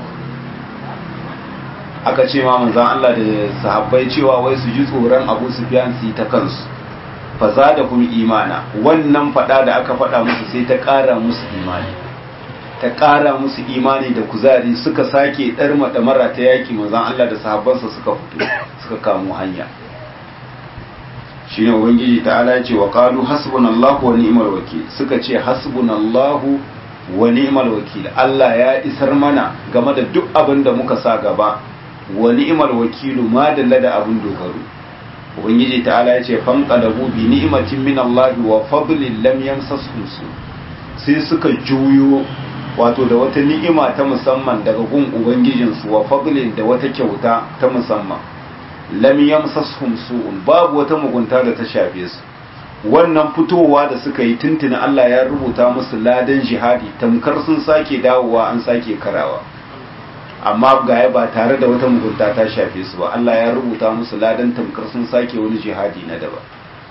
Aka ce ma manzon Allah da sahabbai cewa wai su ji tsoron Abu Sufyan, su yi ta kansu. Fa zadahum imana, wannan fada da aka fada musu sai ta ƙara musu imani, ta ƙara musu imani da kuzari, suka sake ɗarma ɗamara ta yaki. Manzon Allah da sahabbansa suka fito, suka kamo hanya. Shine ubangiji ta'ala ce wa qalu hasbunallahu wa ni'mal wakil, suka ce hasbunallahu wa ni'mal wakil, Allah ya isar mana game da duk abin da muka sa gaba, wa ni'mal wakilu, ma dalla da abin dogaro. Ubangiji ta'ala ya ce fanqalabu bi ni'matin min Allah wa fadlin lam yamsashum su, sai suka juyo wato da wata ni'ima ta musamman daga gun ubangijinsu, wa fadlin da wata kyauta ta musamman, lam yamsashum su'un, babu wata mugunta da ta shafe su. Wannan fitowa da suka yi tuntuni Allah ya rubuta musu ladan jihadi, tamkar sun sake dawowa an sake karawa, amma gaya ba tare da wata mugunta ta shafe su ba. Allah ya rubuta musu ladan tamkar sun sake wani jihadi na daba.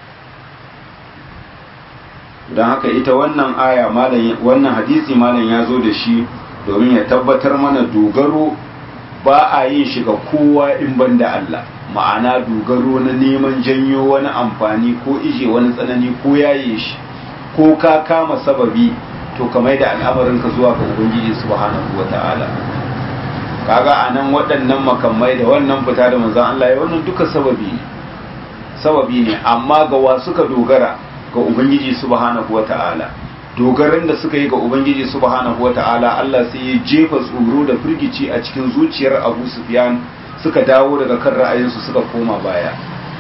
Don haka ita wannan aya malam, wannan hadisi malam ya zo da shi domin ya tabbatar mana dogaro ba a yin shi ga kowa in banda Allah. Ma'ana dogaro na neman janyo wani amfani ko ije wani tsanani ko yaye shi, ko ka kama sababi, to ka mai da al'amarinka zuwa ga Ubangiji subhanahu wata'ala. Kaga anan waɗannan makamai da wannan fita da manzon Allah ya, wannan duka sababi ne, amma ga wa suka dogara? Ga Ubangiji subhanahu wata'ala. Dogaran da suka yi ga Ubangiji subhanahu wata'ala, Allah sai ya jefa tsoro da firgici a cikin zuciyar Abu Sufyan, suka dawo daga kan ra'ayinsu suka koma baya.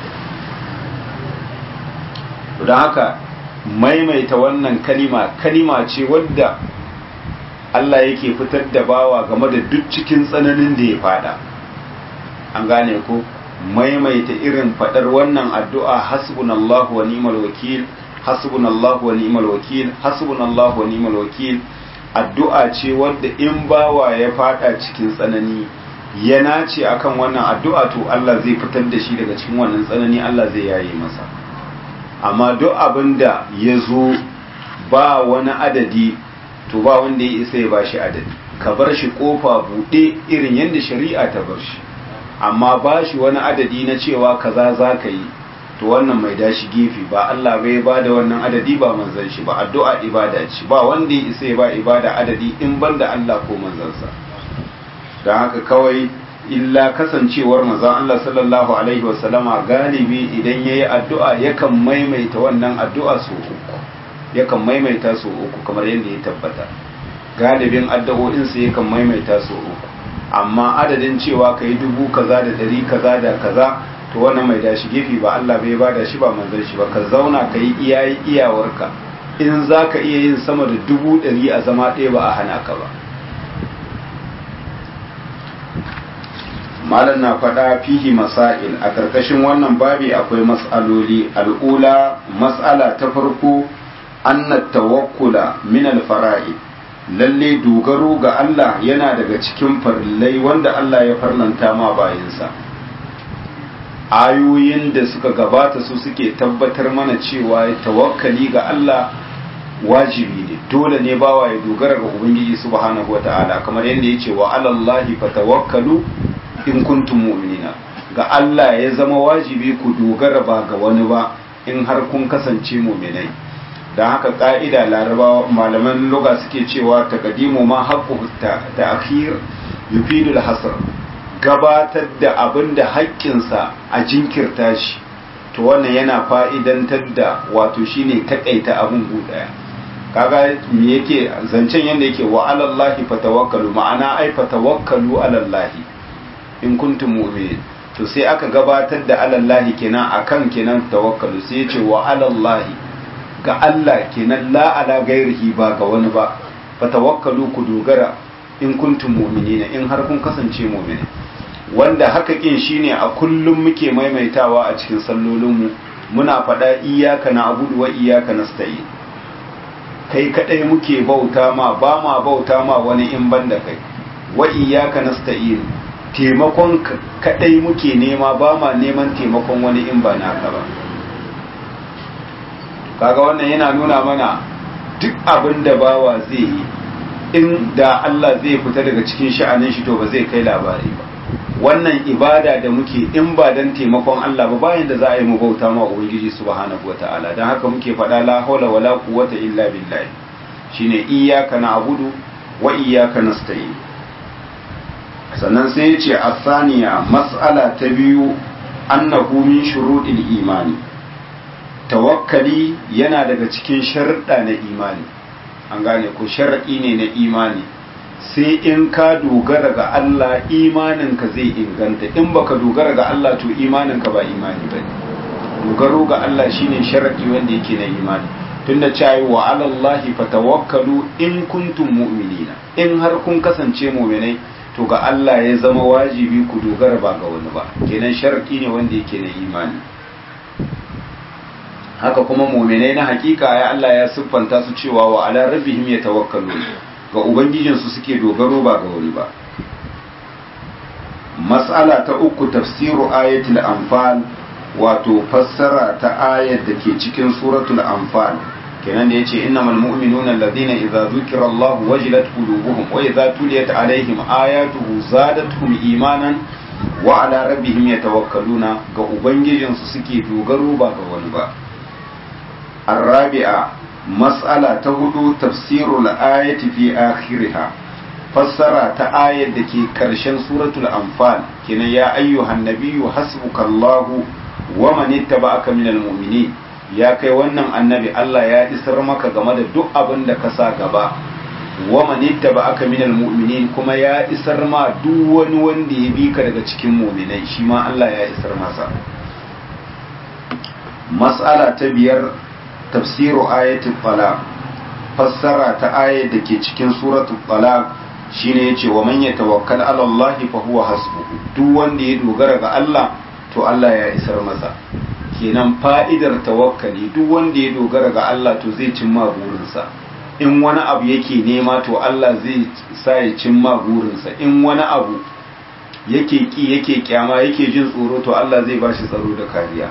Don haka maimaita wannan kalima ce wadda Allah yake fitar da bawa game da duk cikin tsananin da ya fada. An gane ko, maimaita irin fadar wannan addu'a hasbunallahu wa ni'mal wakil, hasbunallahu wa ni'mal wakil, hasbunallahu wa ni'mal wakil. Addu'a ce wadda in bawa ya fada cikin tsanani ya nace akan wannan addu'a to Allah zai fitar da shi daga cikin wannan tsanani, Allah zai yaye masa. Amma duk abinda ya zo ba wani adadi to ba wanda ya isa ya bashi adadi, ka bar shi kofa buɗe irin yadda shari'a ta bar shi, amma ba shi wani adadi na cewa kaza za ka yi to wannan mai dashi gefe, ba Allah bai ba da wannan adadi, ba manzan shi ba. Addu'a ibada ce, ba wanda ya isa ya ba ibada adadi in banda Allah ko manzansa. don haka kawai illa kasancewar manzon Allah sallallahu alaihi wasallama galibi idan yayi addu'a yakan maimaita wannan addu'a su uku, yakan maimaita su uku kamar yadda ya tabbata. Galibin addu'o'insa yakan maimaita su uku, amma adadin cewa kai 1000 kaza da 100 kaza da kaza to wannan mai dashi gefe, ba Allah bai bada shi ba manzon shi ba. Ka zauna ka yi iyawarka, in za ka iya yin sama da 100 a zama ɗaya ba a hana ka ba. malam na faɗa fihi masail, a ƙarƙashin wannan babi akwai mas'aloli. al'ula, mas'ala ta farko, anna tawakkula min al-fara'id, lalle dogaro ga Allah yana daga cikin farillai wanda Allah ya farlanta ma bayinsa. Ayoyin da suka gabata su suke tabbatar mana cewa tawakkali ga Allah wajibi ne, dole ne bawa ya dogara ga Ubangiji subhanahu wata'ala, kamar yadda ya ce wa alallahi fatawakkalu in kuntum mu'minina. Ga Allah ya zama wajibi ku dogara ba ga wani ba in har kun kasance mu'minai. Dan haka ka'ida larabawa malaman lugha suke cewa taqdimu ma haqqu ta'khir yufidu al-hasr, gabatar da abinda haƙƙinsa a jinkirta shi to wannan yana fa'idantar da wato shine takaita abun gudaya. Kaga me yake zancen yanda yake wa alallahi fatawakkalu, ma'ana ai fatawakkalu alallahi in kuntum mu'minin, to sai aka gabatar da alallahi kenan akan kenan tawakkalu, sai ya ce wa alallahi ga Allah kenan, la ala gairihi ba ga wani ba. Fatawakkalu ku dogara in kuntum mu'minina in har kun kasance mu'mini, wanda haka kin shine a kullum muke maimaitawa a cikin sallolinmu, muna faɗa iyyaka na'budu wa iyyaka nasta'in. Kai kadai muke bauta ma, ba ma bauta ma wani in banda kai. Wa iyyaka nasta'in, taimakon kadai muke nema, ba ma neman taimakon wani in ba naka ba. Kaga wannan yana nuna mana duk abin da bawa zai yi, in da Allah zai fita daga cikin sha'anin shi to ba zai kai labari ba. Wannan ibada da muke in ba dan taimakon Allah ba, bayan da za a yi mu bauta ma Ubangiji subhanahu wata'ala. Dan haka muke faɗa la haula wala quwwata illa billah, shine iyyaka na'budu wa iyyaka nasta'in. Sannan sai ya ce asaniya, mas'ala ta biyu, annahu min shuruɗil imani, tawakkali yana daga cikin sharuɗa na imani. An gane ko sharaɗi ne na imani, sai in ka dogara ga Allah imaninka zai inganta, in baka dogara ga Allah to imaninka ba imani bane. Dogaro ga Allah shine sharaɗi wanda yake na imani, tunda cewa wa alallahi fatawakkalu in kuntum mu'minina, in har kun kasance mu'minai to ga Allah ya zama wajibi ku dogara ba ga wani ba, kenan sharaɗi ne wanda yake na imani. Haka kuma mu'minai na hakika ya Allah ya siffanta su cewa wa ala rabbihim yatawakkalun, ga ubangijinsu suke dogaro ba ga wani ba. Mas'ala ta uku, tafsiru ayatul anfal, wato fassara ta ayat da ke cikin suratul anfal, kenan da yace innamal mu'minuna alladhina idza dhukira Allah wajilat qulubuhum wa idza tuliyat alaihim ayatuhu zadatuhum imanan wa ala rabbihim yatawakkaluna, ga ubangijinsu suke dogaro ba ga wani ba. الرابعة مسألة تهدو تفسير الآية في آخرها، فسر آية دكي كرشن سورة الأنفال كنا يا أيها النبي حسبك الله ومن اتبعك من المؤمنين. يا كي ونن النبي الله يا إسرمك غمد دو أبن دكسا غبا ومن اتبعك من المؤمنين، كما يا إسرما دو ون دي بيك دك cikin mu'minai shi ma Allah ya isarma sa. Mas'ala ta biyar, tafsiru ayatul talaq, fassara ta ayat da ke cikin suratul talaq shine yace wa man yatawakkal ala Allah fa huwa hasbuhu, duk wanda ya dogara ga Allah to Allah ya isar masa. Kenan fa'idar tawakkali duk wanda ya dogara ga Allah to zai cimma burinsa. In wani abu yake nema to Allah zai sa ya cimma burinsa. In wani abu yake ki yake kyama yake jin tsoro to Allah zai bashi tsaro da kariya.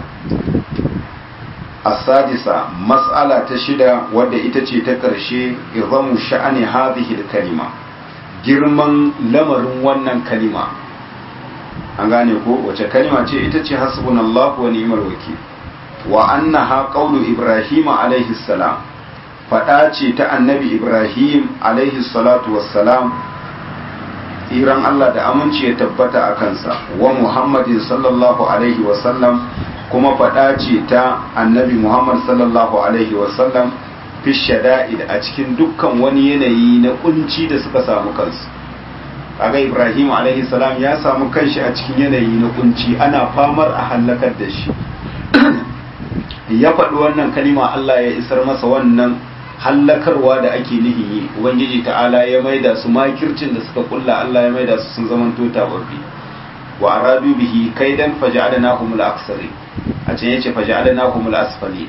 As-sadisa mas'ala ta shida wadda ita ce ta ƙarshe izamu sha'ani hadhihi al-kalima, girman lamarin wannan kalima. An gane ko wace kalima ce? Ita ce hasbunallahu wa ni'mal wakil. Wa annaha qawlu Ibrahim alaihi salam, fada ce ta annabi Ibrahim alaihi salatu wassalam, tsiran Allah da aminci ya tabbata a kansa, wa Muhammadin sallallahu alaihi wasallam, kuma fada ce ta annabi Muhammad sallallahu alaihi wasallam fi shada'id, a cikin dukkan wani yanayi na kunci da suka samu kansu. Kaga Ibrahim alaihi salam ya samu kanshi a cikin yanayi na kunci, ana famar a halakar da shi. Ya faɗi wannan kalima, Allah ya isar masa wannan hallakarwa da ake nihi yi. Ubangiji ta'ala ya maida su makircin da suka kulla, Allah ya maida su sun zamanto tababbi. Wa aradu bihi kaidan faja'alnahum al-aksari, a can yace faja'alnahum al-asfali.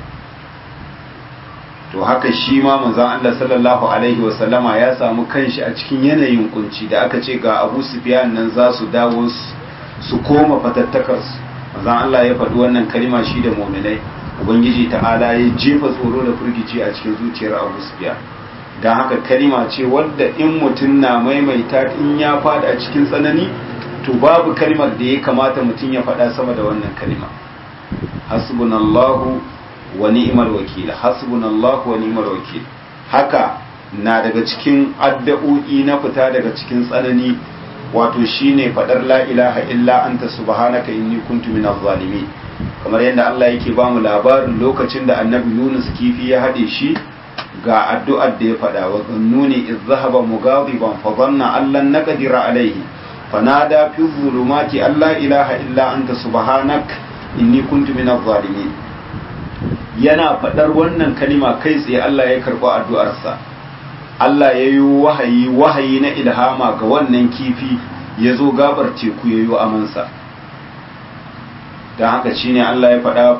To haka shi ma manzon Allah sallallahu alaihi wa sallama ya samu kanshi a cikin yanayin kunci da aka ce ga Abu Sufyan nan za su dawo su koma fatattakar su. Manzon Allah ya faɗi wannan kalima shi da mu'minai, Ubangiji ta'ala ya jefa tsoro da firgici a cikin zuciyar Abu Sufyan. Dan haka kalima ce wadda in mutum na maimaita in ya fada a cikin tsanani to babu kalimar da ya kamata mutum ya faɗa sama da wannan kalima. Hasbunallahu wa ni'mal wakil, hasbunallahu wa ni'mal wakil. Haka na daga cikin addu'o'i na fita daga cikin tsanani, wato shine fadar la ilaha illa anta subhanaka inni kuntu minaz zalimin. Kamar yadda Allah yake ba mu labarin lokacin da annabi Yunus kifi ya hade shi, ga addu'ar da ya fada, wa zannuni iz zahaba mughadiban fa dhanna an lan naqdira alayhi fanada fi dhulumati alla ilaha illa anta subhanaka inni kuntu minaz zalimin. Yana faɗar wannan kalima kai tsaye Allah ya karɓi addu'arsa. Allah ya yi wahayi na ilhama ga wannan kifi, ya zo gabar teku ya yi amansa. Don haka shi ne Allah ya faɗa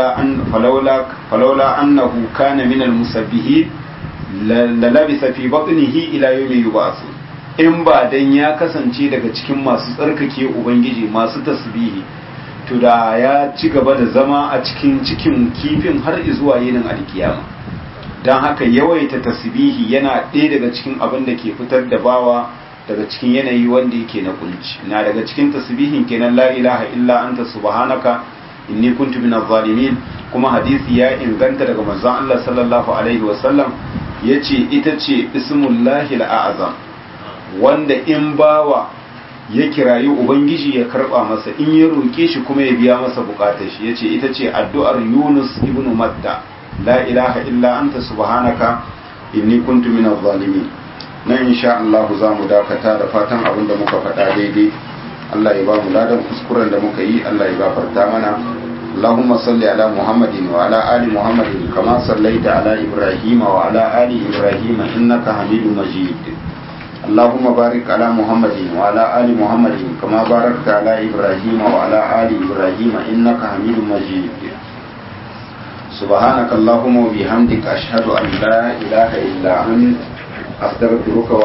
falaula annahu kana minal musabbihi lalabisa fi batnihi ila yawmi yub'athun. In ba dan ya kasance daga cikin masu tsarkake Ubangiji, masu tasbihi, to da ya ci gaba da zama a cikin kifin har zuwa yinin alkiyama. Don haka yawaita tasbihi yana ɗaya daga cikin abin da ke fitar da bawa daga cikin yanayi wanda yake na kunci. Na daga cikin tasbihin kenan la ilaha illa anta subhanaka inni kuntu minaz zalimin. Kuma hadisi ya inganta daga manzon Allah sallallahu alaihi wasallam yace ita ce ismullahi al-a'zam, wanda in bawa ya kirayi Ubangiji ya karba masa, in ya roƙe shi kuma ya biya masa bukatar shi. Yace ita ce addu'ar Yunus ibn Matta, la ilaha illa anta subhanaka inni kuntu minaz zalimin. Nan insha Allah za mu dakata, da fatan abin da muka faɗa daidai Allah ya ba mu ladan, kuskuren da muka yi Allah ya gafarta mana. Allahumma salli ala Muhammadin wa ala ali Muhammadin kama sallaita ala Ibrahim wa ala ali Ibrahim innaka Hamidum Majid. اللهم بارك على محمد وعلى آل محمد كما باركت على إبراهيم وعلى آل إبراهيم إنك حميد مجيد. سبحانك اللهم وبحمدك أشهد أن لا إله إلا أنت أستغفرك